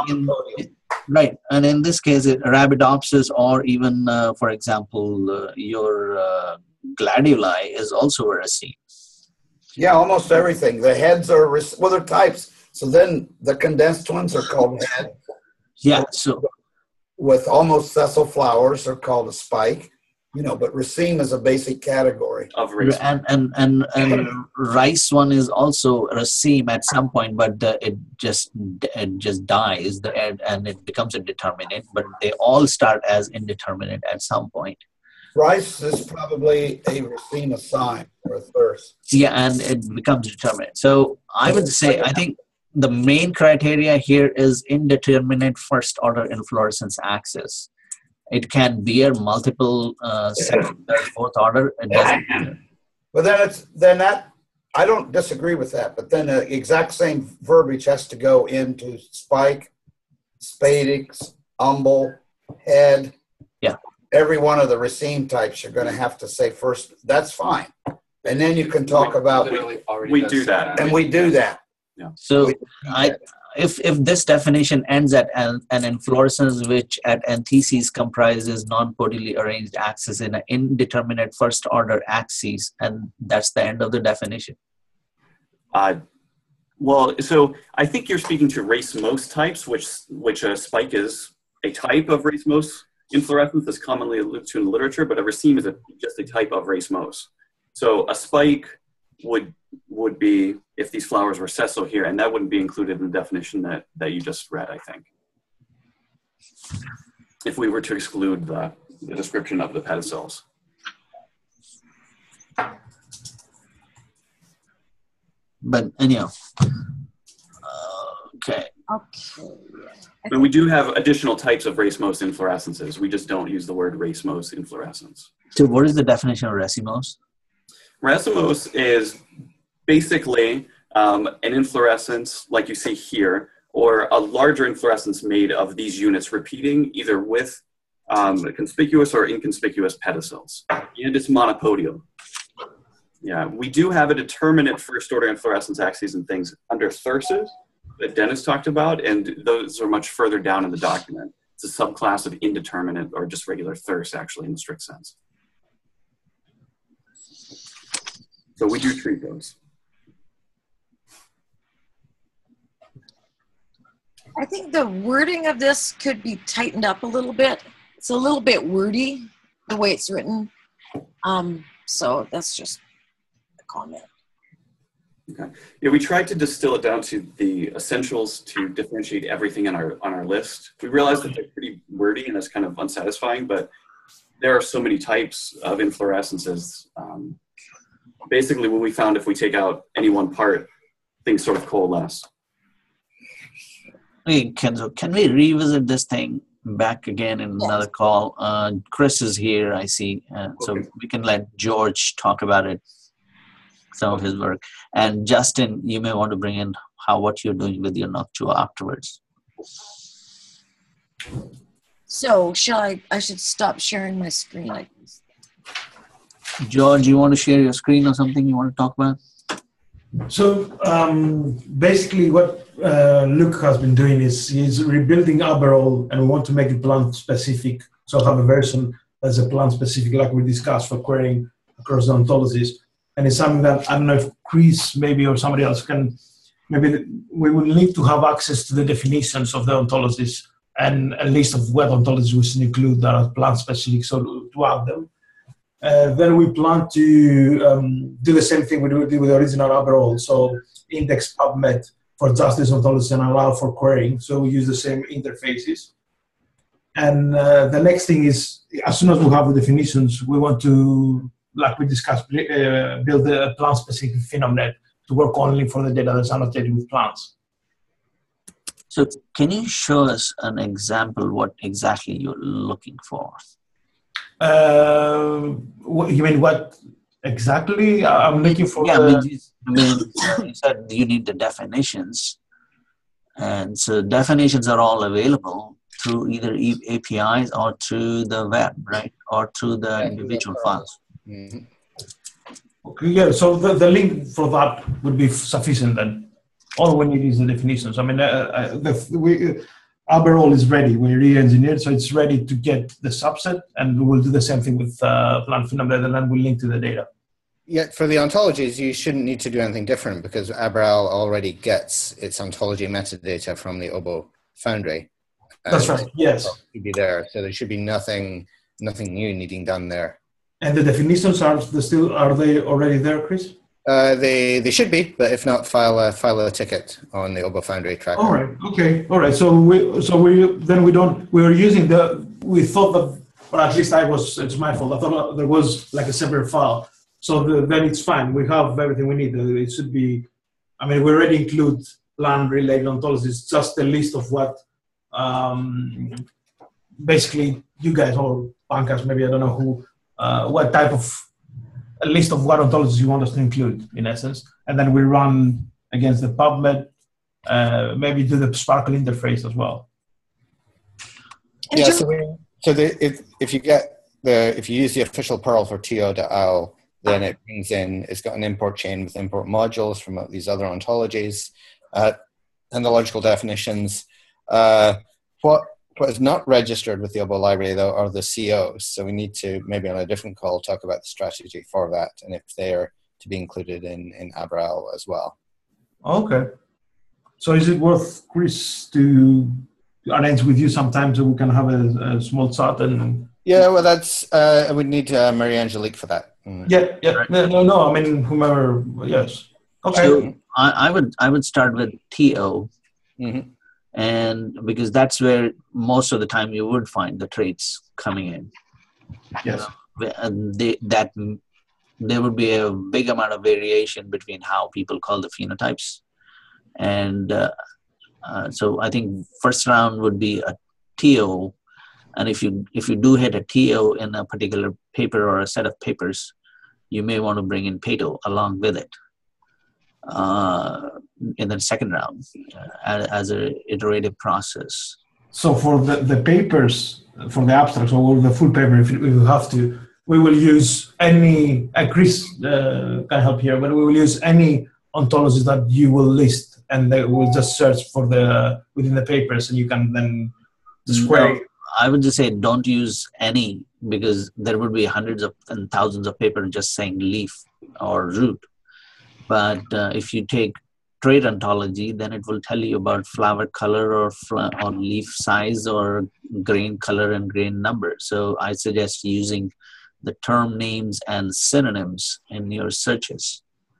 right, and in this case, Arabidopsis, or even, for example, your gladuli is also a raceme. Yeah, almost everything. The heads are they're types. So then the condensed ones are called head. Yeah. So with almost sessile flowers are called a spike. But raceme is a basic category of raceme. And rice one is also raceme at some point, but it just dies and it becomes indeterminate. But they all start as indeterminate at some point. Rice is probably a raceme cyme or a thirst. Yeah, and it becomes determinate. So I would say, I think the main criteria here is indeterminate first order inflorescence axis. It can bear multiple second, third, fourth order. It doesn't matter. But I don't disagree with that. But then the exact same verbiage has to go into spike, spadix, umbel, head. Yeah. Every one of the raceme types you're going to have to say first. That's fine, and then you can talk about. We do that, and we do that. Yeah. So if this definition ends at an inflorescence which at antithesis comprises non-podially arranged axes in an indeterminate first order axis, and that's the end of the definition. Well, so I think you're speaking to racemose types, which a spike is a type of racemose inflorescence that's commonly alluded to in the literature, but a raceme is just a type of racemose. So a spike would be if these flowers were sessile here, and that wouldn't be included in the definition that you just read, I think. If we were to exclude the description of the pedicels. But anyhow, okay. Okay. But we do have additional types of racemose inflorescences. We just don't use the word racemose inflorescence. So what is the definition of racemose? Racemose is basically an inflorescence like you see here, or a larger inflorescence made of these units repeating either with conspicuous or inconspicuous pedicels. And it's monopodial. Yeah, we do have a determinate first order inflorescence axes and things under thyrses that Dennis talked about, and those are much further down in the document. It's a subclass of indeterminate or just regular thyrse, actually, in the strict sense. So we do treat those. I think the wording of this could be tightened up a little bit. It's a little bit wordy, the way it's written. So that's just a comment. Okay. Yeah, we tried to distill it down to the essentials to differentiate everything on our list. We realized that they're pretty wordy and it's kind of unsatisfying, but there are so many types of inflorescences. Basically, what we found, if we take out any one part, things sort of coalesce. Hey, can we revisit this thing back again in another call? Chris is here, I see, so we can let George talk about it, some of his work. And Justin, you may want to bring in what you're doing with your Noctua afterwards. So I should stop sharing my screen, I guess. George, you want to share your screen or something you want to talk about? So basically what Luke has been doing is he's rebuilding Aberol, and we want to make it plant specific. So have a version that's a plant specific, like we discussed, for querying across the ontologies. And it's something that, I don't know if Chris maybe or somebody else can, maybe we will need to have access to the definitions of the ontologies and a list of what ontologies we should include that are plant specific, so to add them. Then we plan to do the same thing we did with the original Aberol, so index PubMed for just this ontology and allow for querying, so we use the same interfaces. And the next thing is, as soon as we have the definitions, we want to, like we discussed, build a plant-specific PhenomNet to work only for the data that's annotated with plants. So can you show us an example what exactly you're looking for? You mean what exactly? I'm looking for. Yeah, you said you need the definitions, and so definitions are all available through either APIs or through the web, right? Or through the individual files. Mm-hmm. Okay, yeah. So the link for that would be sufficient then. All we need is the definitions. I mean, Aberol is ready. We re-engineered, so it's ready to get the subset, and we will do the same thing with plant PhenomNet, and then we'll link to the data. Yeah, for the ontologies, you shouldn't need to do anything different because Aberol already gets its ontology metadata from the OBO Foundry. That's right. Yes. Should be there, so there should be nothing new needing done there. And the definitions are they already there, Chris? They should be, but if not, file a ticket on the OBO Foundry tracker. All right. Okay. All right. So we were using we thought that, or at least it's my fault. I thought there was like a separate file. So then it's fine. We have everything we need. It should be, I mean, we already include land related ontologies, just a list of what, basically you guys or bankers, maybe, I don't know who, what type of, a list of what ontologies you want us to include, in essence, and then we run against the PubMed, maybe do the Sparkle interface as well. Yeah. If you use the official Perl for to.owl, then it brings in. It's got an import chain with import modules from these other ontologies, and the logical definitions. What is not registered with the OBO library, though, are the COs. So we need to, maybe on a different call, talk about the strategy for that and if they are to be included in Aberol as well. Okay. So is it worth, Chris, to arrange with you sometime so we can have a small chat? And yeah, well, that's, I would need Marie-Angelique for that. Yeah. Right. No, I mean, whomever, yes. Okay. So I would start with TO. Mm-hmm. And because that's where most of the time you would find the traits coming in. Yes. And that there would be a big amount of variation between how people call the phenotypes. And so I think first round would be a TO. And if you do hit a TO in a particular paper or a set of papers, you may want to bring in PATO along with it in the second round as an iterative process. So for the papers, for the abstracts or the full paper, if we have to, we will use any, Chris can help here, but we will use any ontologies that you will list, and they will just search for within the papers, and you can then square. No, I would just say don't use any, because there would be hundreds of and thousands of papers just saying leaf or root. But if you take trait ontology, then it will tell you about flower color or leaf size or grain color and grain number. So I suggest using the term names and synonyms in your searches.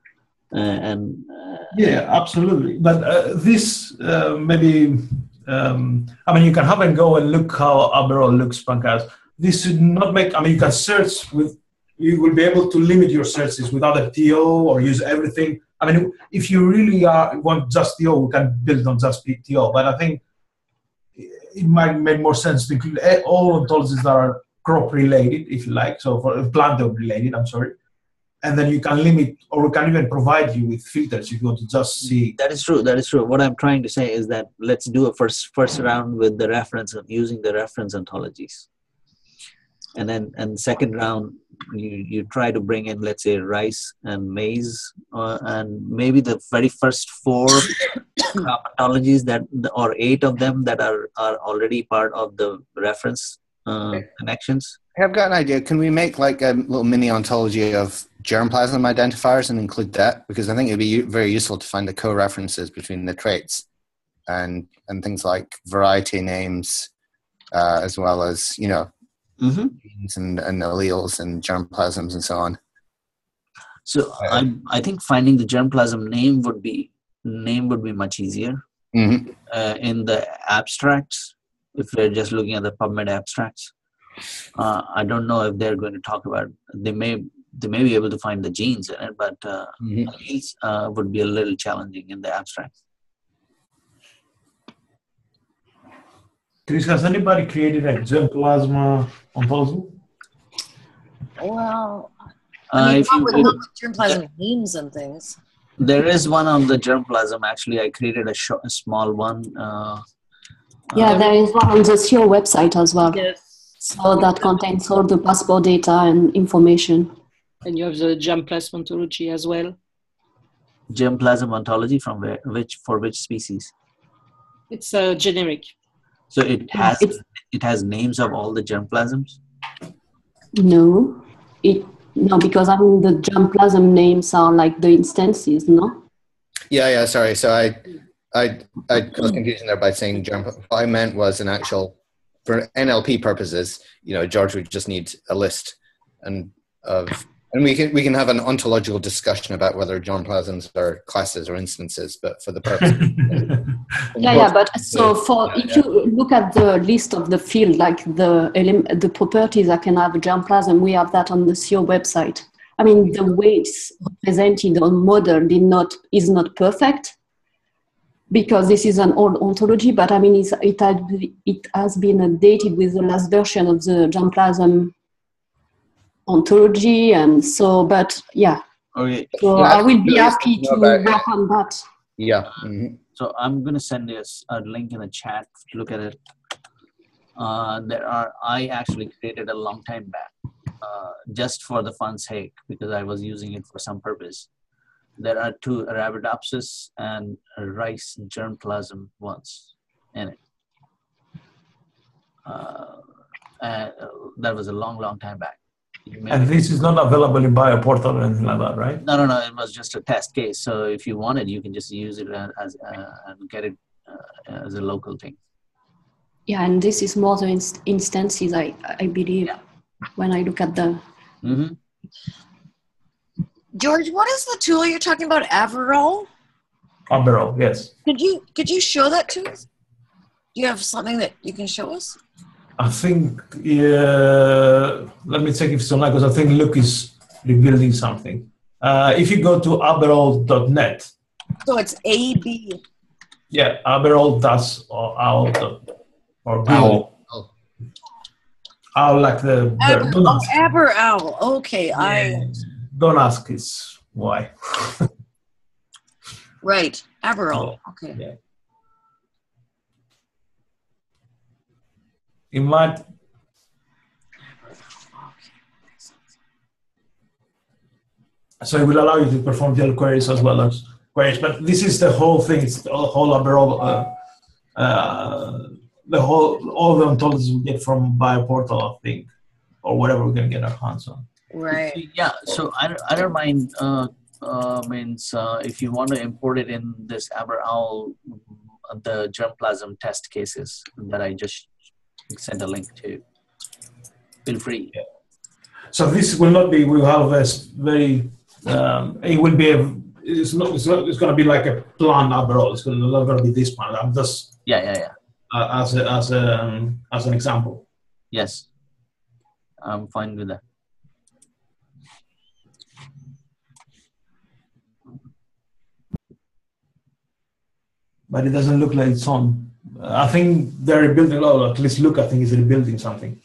Yeah, absolutely. But this maybe, I mean, you can have and go and look how Aberol looks, Pankaj. This should not make, I mean, you can search with, you will be able to limit your searches with other TO or use everything. I mean, if you really want just TO, we can build on just TO. But I think it might make more sense to include all ontologies that are crop related, if you like, so for plant related, I'm sorry. And then you can limit, or we can even provide you with filters if you want to just see. That is true. That is true. What I'm trying to say is that let's do a first round with the reference of using the reference ontologies. And then second round, you try to bring in, let's say, rice and maize, and maybe the very first 4 ontologies or 8 of them that are already part of the reference connections. I've got an idea. Can we make like a little mini ontology of germplasm identifiers and include that? Because I think it'd be very useful to find the co-references between the traits and things like variety names, as well as, you know, genes and alleles and germplasms and so on. So I think finding the germplasm name would be much easier in the abstracts. If we're just looking at the PubMed abstracts, I don't know if they're going to talk about. They may be able to find the genes in it, but alleles would be a little challenging in the abstract. Chris, has anybody created a germplasm ontology? Well, I mean, not with germplasm names and things. There is one on the germplasm. Actually, I created a small one. Yeah, there is one on the SEO website as well. Yes. So that contains all the passport data and information. And you have the germplasm ontology as well. Germplasm ontology from for which species? It's generic. So it has names of all the germplasms? No, because I mean the germplasm names are like the instances, no? Yeah. Sorry. So I was confusing there by saying what I meant was an actual, for NLP purposes, you know, George would just need a list and we can have an ontological discussion about whether germplasms are classes or instances, but for the purpose. But so if you look at the list of the field, like the properties that can have a germplasm, we have that on the SEO website. I mean, the way it's presented on model is not perfect, because this is an old ontology, but I mean, it has been updated with the last version of the germplasm ontology, and so, but yeah. Okay. So I will be happy to work on that. Yeah. So I'm going to send this a link in the chat to look at it. I actually created a long time back, just for the fun's sake, because I was using it for some purpose. There are 2 Arabidopsis and rice germplasm ones in it. That was a long time back. And this is not available in BioPortal or anything like that, right? No. It was just a test case. So if you wanted, you can just use it as and get it as a local thing. Yeah, and this is more the instances, I believe, when I look at the... George, what is the tool you're talking about, Aberol? Aberol, yes. Could you show that to us? Do you have something that you can show us? I think, let me check if it's online, because I think Luke is rebuilding something. If you go to aberall.net, So it's AB. yeah, aberall does or owl or Google. Owl like the bird. Don't ask. Aber owl. Okay, Don't ask. It's why. Right, Aberall. Yeah. Okay. Yeah. It might. So it will allow you to perform GL queries as well as queries. But this is the whole thing. It's the whole Aberall. All the ontologies we get from BioPortal, I think, or whatever we can get our hands on. Right. Yeah. So I don't mind. If you want to import it in this Aberall, the germplasm test cases that I just sent a link to, feel free. Yeah. So this will not be. We'll have a very. It will be. It's going to be like a plan Aberall. It's not going to be this plan. I'm just. Yeah. As an example. Yes, I'm fine with that. But it doesn't look like it's on. I think they're rebuilding, or at least Luke, I think, is rebuilding something.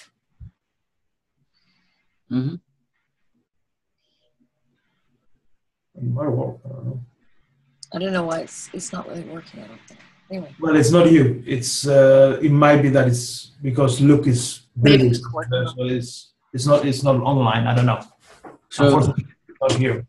Mm-hmm. It might work, I don't know. I don't know why it's not really working. I don't think. Anyway. Well, it's not you. It's it might be that it's because Luke is building something, so it's not online. I don't know. So unfortunately, it's not here.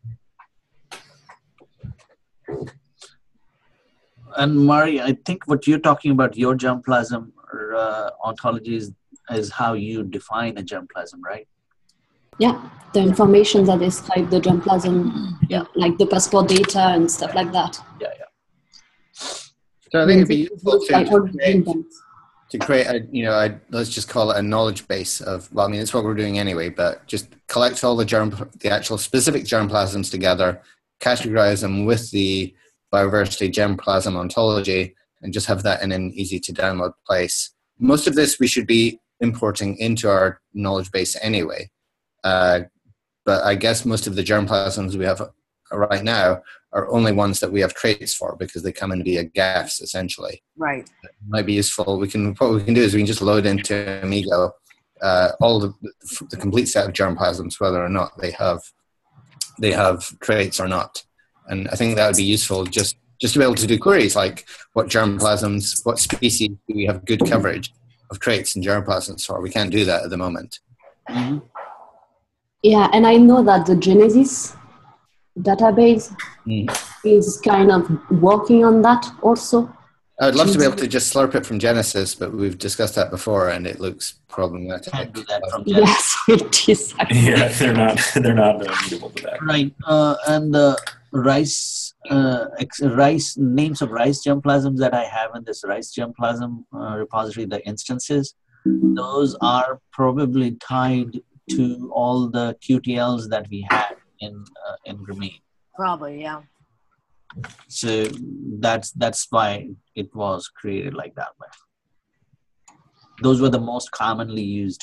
And Mari, I think what you're talking about, your germplasm ontologies, is how you define a germplasm, right? Yeah, the information that describe the germplasm, like the passport data and stuff like that. Yeah. So I think it'd be useful to create a, let's just call it a knowledge base of, well, I mean, it's what we're doing anyway, but just collect all the actual specific germplasms together, categorize them with the Bioversity germplasm ontology, and just have that in an easy to download place. Most of this we should be importing into our knowledge base anyway. But I guess most of the germplasms we have right now are only ones that we have traits for because they come in via GAFs essentially. Right. It might be useful. What we can do is we can just load into Amigo all the complete set of germplasms, whether or not they have traits or not. And I think that would be useful just to be able to do queries like what germplasms, what species do we have good coverage of traits and germplasms for? We can't do that at the moment. Mm-hmm. Yeah, and I know that the Genesis database is kind of working on that also. I'd love to be able to just slurp it from Genesis, but we've discussed that before, and it looks problematic. Can't do that from Genesis. Yes, it is. Yeah, they're not able to that. Right, and the rice names of rice germplasms that I have in this rice germplasm repository, the instances, those are probably tied to all the QTLs that we had in Grameen. Probably, yeah. So that's why it was created like that way. Those were the most commonly used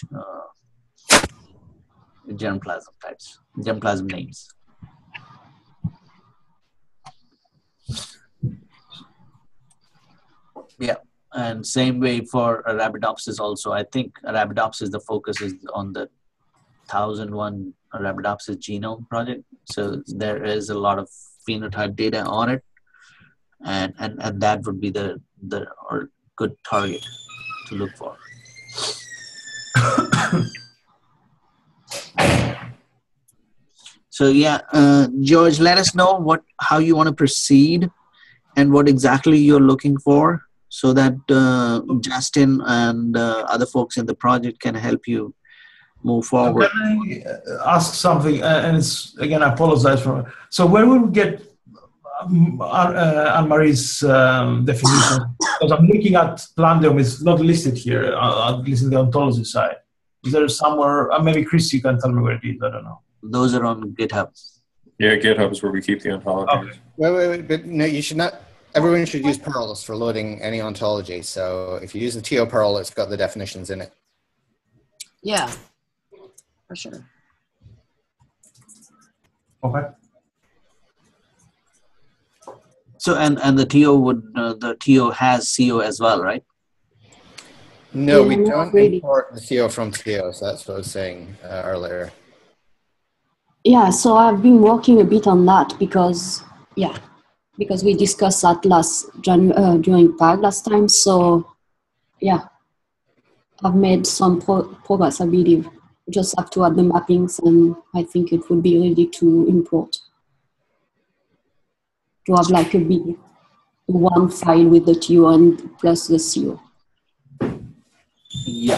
germplasm names. Yeah, and same way for Arabidopsis also. I think Arabidopsis, the focus is on the 1001 Arabidopsis genome project. So there is a lot of phenotype data on it, and that would be the good target to look for. So yeah, George, let us know how you want to proceed and what exactly you're looking for, so that Justin and other folks in the project can help you move forward. Can I ask something? And it's, again, I apologize for. So where will we get Anne-Marie's definition? Because I'm looking at Plandium, it's not listed here, at least in the ontology side. Is there somewhere, maybe Chris, you can tell me where it is, I don't know. Those are on GitHub. Yeah, GitHub is where we keep the ontologies. Okay. Wait, but no, you should not. Everyone should use Perls for loading any ontology. So if you use the TO Perl, it's got the definitions in it. Yeah, for sure. Okay. So and the TO would the TO has CO as well, right? No, Yeah, we not don't really. import the CO from TO, so that's what I was saying earlier. Yeah, so I've been working a bit on that because we discussed that during PAG last time. So yeah, I've made some progress, I believe. We just have to add the mappings, and I think it would be ready to import. To have like a big one file with the TO and plus the CO. Yeah.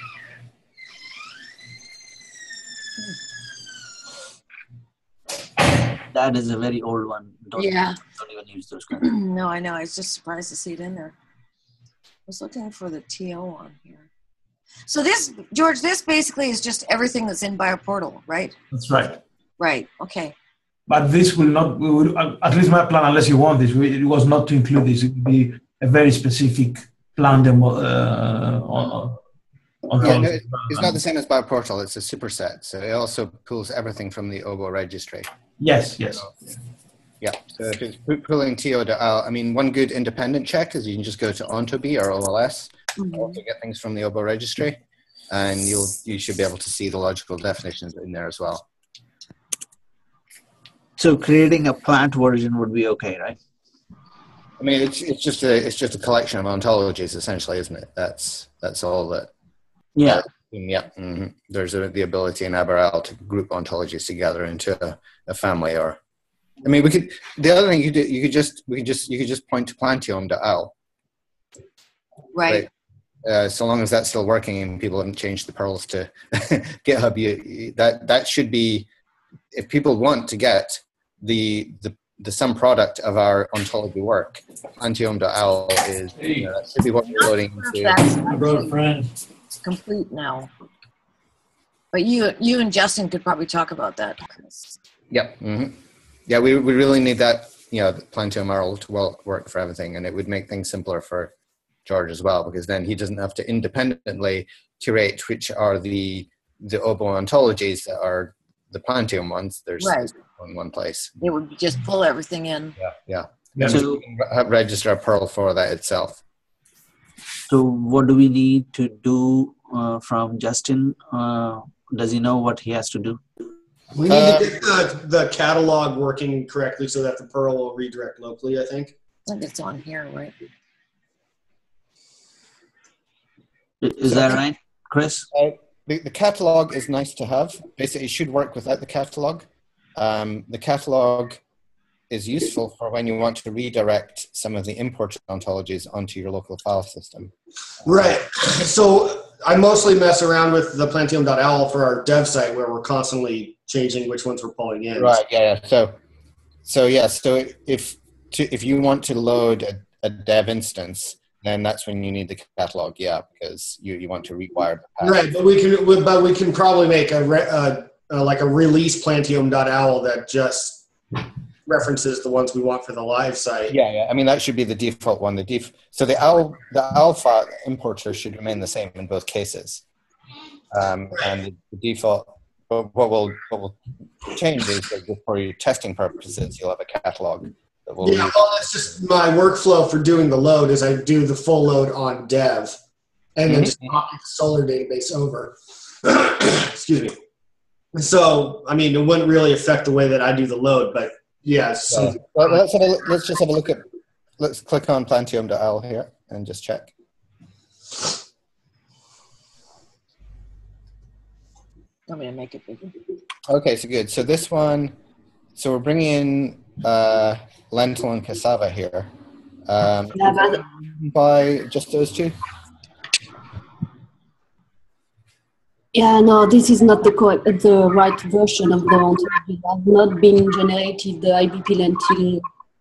That is a very old one. Don't even use those kinds. No, I know. I was just surprised to see it in there. I was looking for the TO on here. So this, George, this basically is just everything that's in BioPortal, right? That's right. Right. Okay. But this will not, at least my plan, unless you want this, it was not to include this. It would be a very specific plan demo. It's not the same as BioPortal. It's a superset. So it also pulls everything from the OBO registry. Yes. Yeah. So if it's pulling TO.al, I mean, one good independent check is you can just go to OntoB or OLS, also get things from the OBO registry, and you should be able to see the logical definitions in there as well. So creating a plant version would be okay, right? I mean, it's just a collection of ontologies, essentially, isn't it? That's all that. Yeah. There's the ability in ABRL to group ontologies together into a family, or I mean, we could. The other thing you could just point to Plantium.al. Right. So long as that's still working and people haven't changed the pearls to GitHub, that should be. If people want to get the sum product of our ontology work, Plantium.al is that should be what you're loading into. It's complete now. But you and Justin could probably talk about that, Chris. Yep. Mm-hmm. Yeah, we really need that, Plantium.al to work for everything, and it would make things simpler for George as well, because then he doesn't have to independently curate which are the OBO ontologies that are the Plantium ones. There's in one place. It would just pull everything in. Yeah. So we can register a Perl for that itself. So what do we need to do from Justin? Does he know what he has to do? We need to get the catalog working correctly so that the Perl will redirect locally, I think. I think it's on here, right? Is that right, Chris? The catalog is nice to have. Basically, it should work without the catalog. The catalog is useful for when you want to redirect some of the imported ontologies onto your local file system. Right. So I mostly mess around with the Plantium.al for our dev site where we're constantly changing which ones we're pulling in. Right. Yeah. So if you want to load a dev instance, then that's when you need the catalog. Yeah, because you want to rewire the path. Right. But we can probably make a release Plantium.al that just references the ones we want for the live site. Yeah. I mean, that should be the default one. So the alpha importer should remain the same in both cases. And the default, what will change is that for your testing purposes, you'll have a catalog. That's just my workflow for doing the load is I do the full load on dev and then just copy the Solr database over. Excuse me. So, I mean, it wouldn't really affect the way that I do the load, but yes. Well, let's just have a look at, let's click on Plantium.al here and just check. Want me to make it bigger? Okay, so good. So this one, we're bringing in lentil and cassava here. By just those two? Yeah, no, this is not the right version of the ontology. Have not been generated the IBP lentil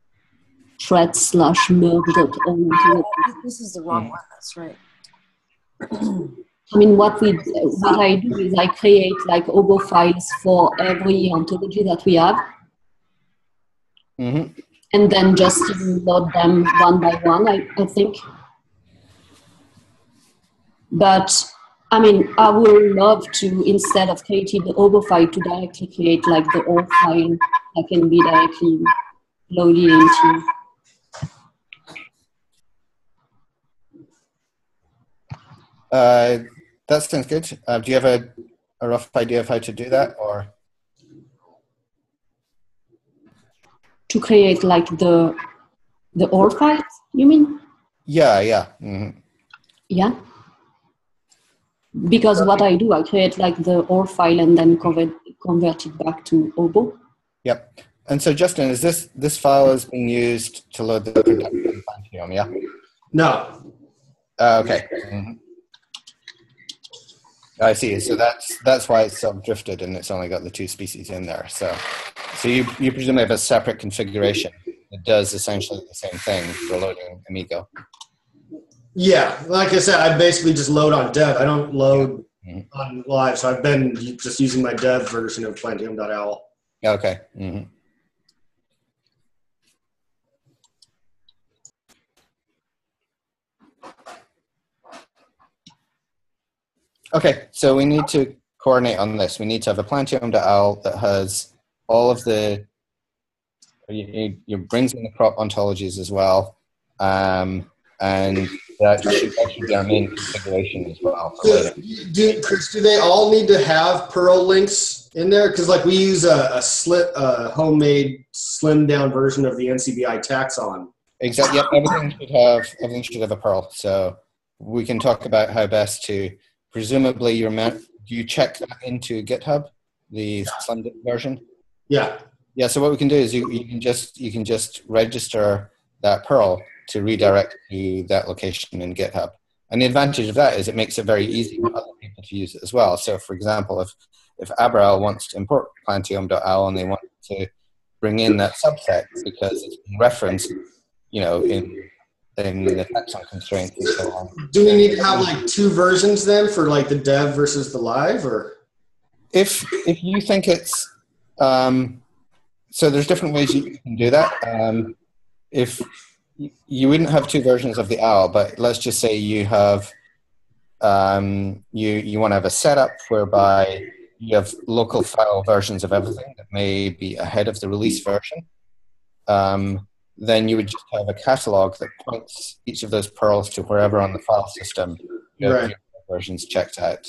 thread/merge.ontology. This is the wrong one. That's right. I mean, what I do is I create like OBO files for every ontology that we have. Mm-hmm. And then just load them one by one, I think. But I mean, I would love to, instead of creating the OBO file, to directly create like the OR file that can be directly loaded into. That sounds good. Do you have a rough idea of how to do that, or? To create like the OR files, you mean? Yeah. Mm-hmm. Yeah. Because what I do, I create like the OR file and then convert it back to OBO. Yep. And so, Justin, is this file is being used to load the production Plantium, yeah? No. Okay. Mm-hmm. I see. So that's why it's sort of drifted and it's only got the 2 species in there. So you presumably have a separate configuration that does essentially the same thing for loading Amigo. Yeah, like I said, I basically just load on dev. I don't load on live, so I've been just using my dev version of Plantium.owl. Okay. Mm-hmm. Okay, so we need to coordinate on this. We need to have a Plantium.owl that has all of the, it brings in the crop ontologies as well, and that should be our main configuration as well. Chris, do they all need to have Perl links in there? Because like we use a homemade slimmed down version of the NCBI taxon. Exactly. Yep. Everything should have a Perl. So we can talk about how best to. Presumably, do you check that into GitHub, the slimmed version? Yeah. Yeah. So what we can do is you can just register that Perl to redirect to that location in GitHub. And the advantage of that is it makes it very easy for other people to use it as well. So, for example, if Abrael wants to import Plantium.owl and they want to bring in that subset because it's been referenced, in the taxon constraints and so on. Do we need to have like 2 versions then for like the dev versus the live, or? If you think it's so there's different ways you can do that. If you wouldn't have 2 versions of the owl, but let's just say you have you want to have a setup whereby you have local file versions of everything that may be ahead of the release version. Then you would just have a catalog that points each of those Perls to wherever on the file system your versions checked out.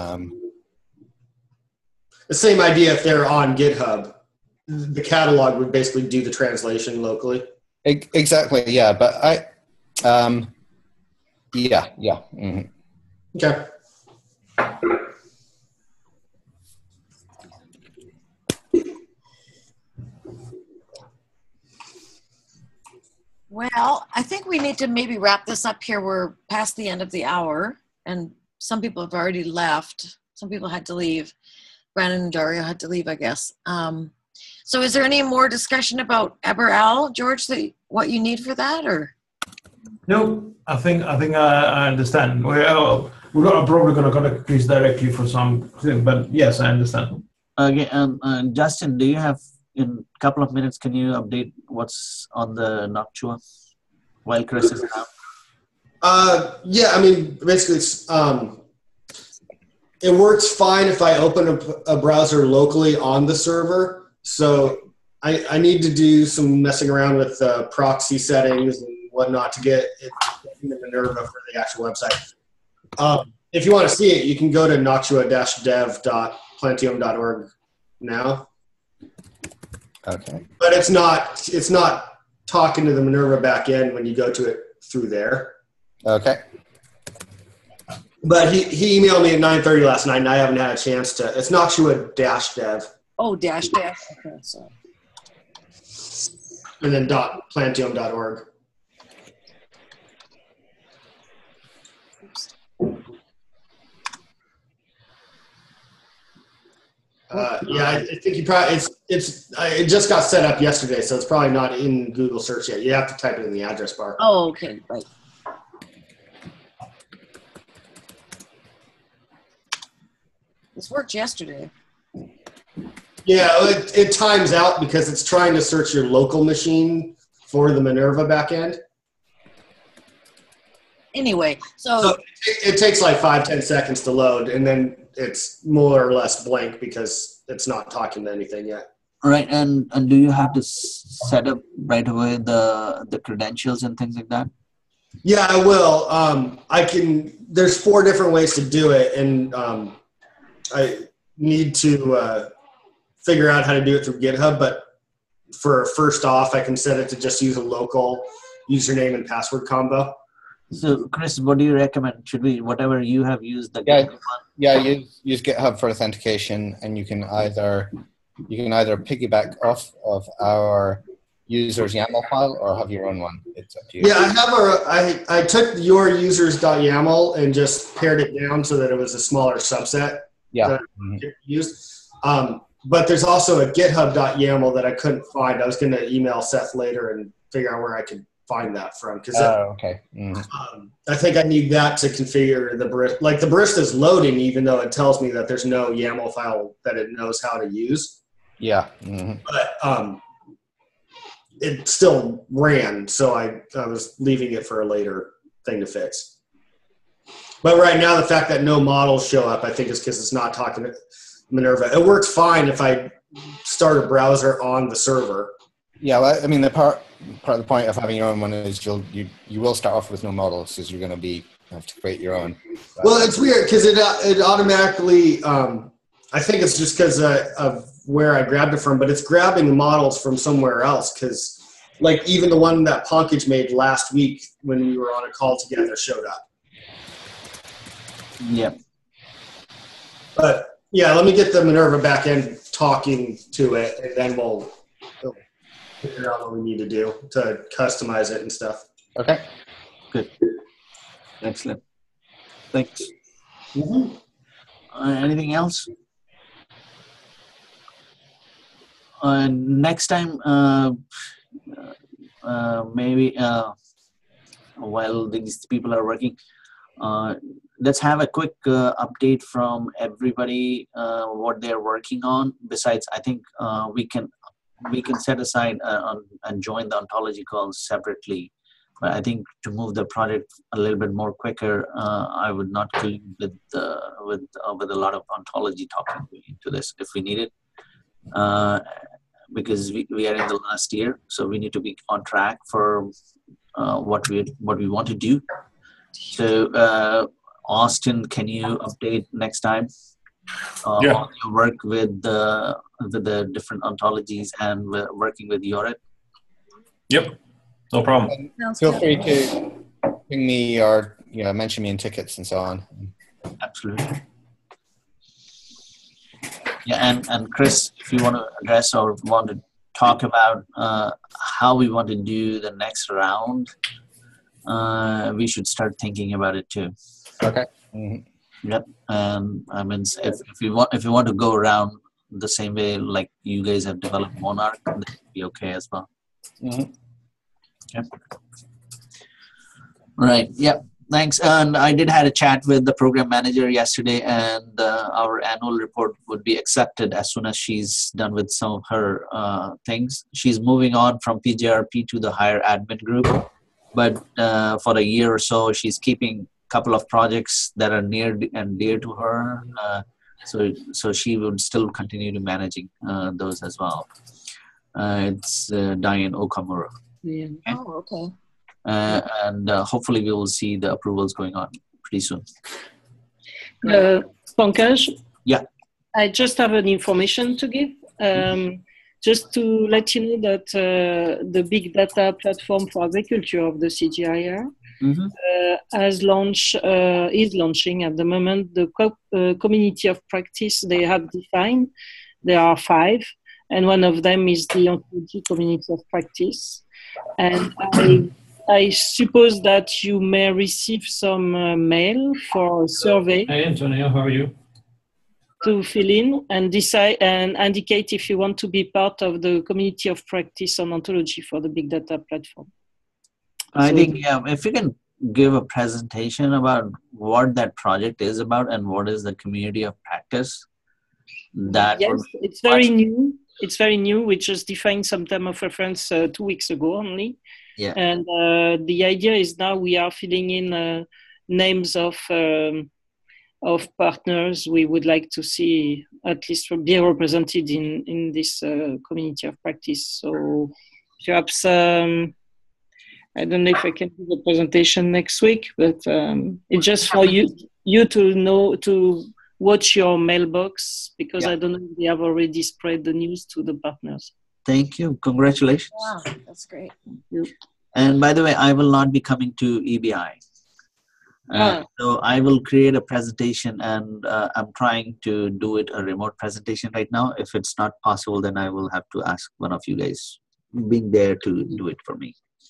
The same idea if they're on GitHub. The catalog would basically do the translation locally. Exactly, yeah. But yeah. Mm-hmm. Okay. Well, I think we need to maybe wrap this up here. We're past the end of the hour, and some people have already left. Some people had to leave. Brandon and Dario had to leave, I guess. So is there any more discussion about Abrael, George, what you need for that, or? No, I think I understand. We're probably going to contact Chris directly for something, but yes, I understand. Okay, Justin, do you have, in a couple of minutes, can you update what's on the Noctua while Chris is out? Yeah, I mean, basically, it works fine if I open a browser locally on the server. So I need to do some messing around with proxy settings and whatnot to get it in the Minerva for the actual website. If you want to see it, you can go to noctua-dev.plantium.org now. Okay. But it's not talking to the Minerva backend when you go to it through there. Okay. But he emailed me at 9:30 last night, and I haven't had a chance to. It's Noctua-dev. Oh, dash. Okay, sorry. And then .plantium.org. Yeah, I think you probably it just got set up yesterday, so it's probably not in Google search yet. You have to type it in the address bar. Oh, okay, right. This worked yesterday. Yeah, it times out because it's trying to search your local machine for the Minerva backend. anyway, So it takes like 5-10 seconds to load, and then it's more or less blank because it's not talking to anything yet. Right, and do you have to set up right away the credentials and things like that? Yeah, I will. I can. There's 4 different ways to do it, and I need to figure out how to do it through GitHub. But for first off, I can set it to just use a local username and password combo. So, Chris, what do you recommend? Should we, whatever you have used, the Yeah, GitHub one? yeah. Use GitHub for authentication, and you can either piggyback off of our user's YAML file or have your own one. It's up to you. Yeah, I took your users.yaml and just pared it down so that it was a smaller subset. Yeah. That I used. But there's also a github.yaml that I couldn't find. I was going to email Seth later and figure out where I could find that from. Because okay. I think I need that to configure the barista. Like the barista is loading, even though it tells me that there's no YAML file that it knows how to use. Yeah. But it still ran, so I was leaving it for a later thing to fix. But right now, the fact that no models show up, I think is because it's not talking to Minerva. It works fine if I start a browser on the server. Yeah, well, I mean, the part of the point of having your own one is you will start off with no models because you're going to have to create your own. Well, it's weird because it automatically. I think it's just because of where I grabbed it from, but it's grabbing the models from somewhere else because, like, even the one that Pankaj made last week when we were on a call together showed up. Yep. But yeah, let me get the Minerva backend talking to it, and then we'll figure out what we need to do to customize it and stuff. Okay. Good. Excellent. Thanks. Anything else? Next time, maybe while these people are working, let's have a quick update from everybody what they're working on. Besides, I think we can set aside and join the ontology calls separately. But I think to move the project a little bit more quicker, I would not go with a lot of ontology talking into this if we need it. Because we are in the last year, so we need to be on track for what we want to do. So, Austin, can you update next time on your work with the different ontologies and working with Yorit? Yep, no problem. Feel free to ping me or mention me in tickets and so on. Absolutely. Yeah, and Chris, if you want to address or want to talk about how we want to do the next round, we should start thinking about it too. Okay. Yep. I mean, if you want to go around the same way like you guys have developed Monarch, that would be okay as well. Yep. Right. Yep. Thanks. And I did have a chat with the program manager yesterday, and our annual report would be accepted as soon as she's done with some of her things. She's moving on from PJRP to the higher admin group, but for a year or so, she's keeping a couple of projects that are near and dear to her. So she would still continue to managing those as well. It's Diane Okamura. Yeah. Okay? Oh, okay. And hopefully we will see the approvals going on pretty soon. Pankaj? Yeah. I just have an information to give. Just to let you know that the Big Data Platform for Agriculture of the CGIAR is launching at the moment the community of practice they have defined. There are 5, and one of them is the ontology community of practice. And I suppose that you may receive some mail for a survey. Hi, Antonio. How are you? To fill in and decide and indicate if you want to be part of the community of practice on ontology for the Big Data Platform. I think if you can give a presentation about what that project is about and what is the community of practice. That yes, it's very new. It's very new. We just defined some term of reference 2 weeks ago only. Yeah. And the idea is now we are filling in names of partners we would like to see at least be represented in this community of practice. So perhaps I don't know if I can do the presentation next week, but it's just for you to know, to watch your mailbox, because I don't know if they have already spread the news to the partners. Thank you. Congratulations. Wow, that's great. Thank you. And by the way, I will not be coming to EBI. So I will create a presentation, and I'm trying to do it a remote presentation right now. If it's not possible, then I will have to ask one of you guys being there to do it for me.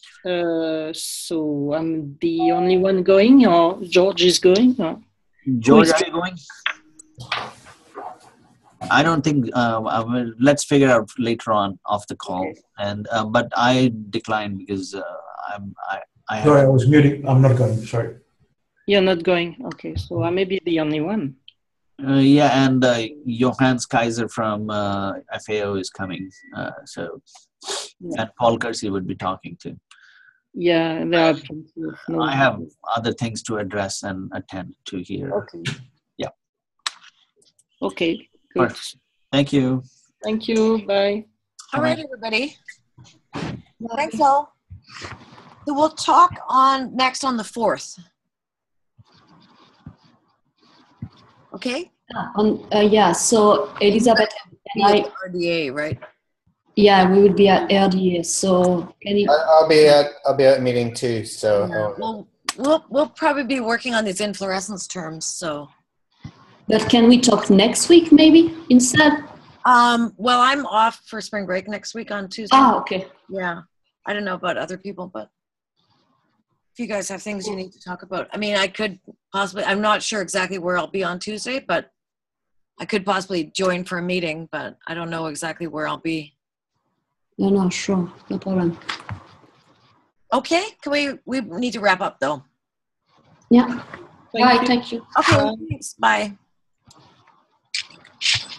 So I'm the only one going, or George is going? Or George, are you going? I don't think. Let's figure out later on off the call. Okay. And but I declined because Sorry, I was muted. I'm not going. Sorry. You're not going. Okay, so I may be the only one. Yeah, and Johannes Kaiser from FAO is coming. And Paul Kersey would be talking to. Yeah, there are plenty of I have other things to address and attend to here. Okay. Yeah. Okay, good. Perfect. Thank you. Thank you. Bye. All right, everybody. Thanks all. So we'll talk next on the 4th. Okay? Yeah, so Elizabeth and I... RDA, right? Yeah, we will be at RDA. So can you? I'll be at a meeting too. So we'll probably be working on these inflorescence terms. So, but can we talk next week maybe instead? Well, I'm off for spring break next week on Tuesday. Ah, okay. Yeah, I don't know about other people, but if you guys have things you need to talk about, I mean, I could possibly. I'm not sure exactly where I'll be on Tuesday, but I could possibly join for a meeting, but I don't know exactly where I'll be. No, sure. No problem. Okay, we need to wrap up though. Yeah. Bye, thank you. Okay, thanks. Bye.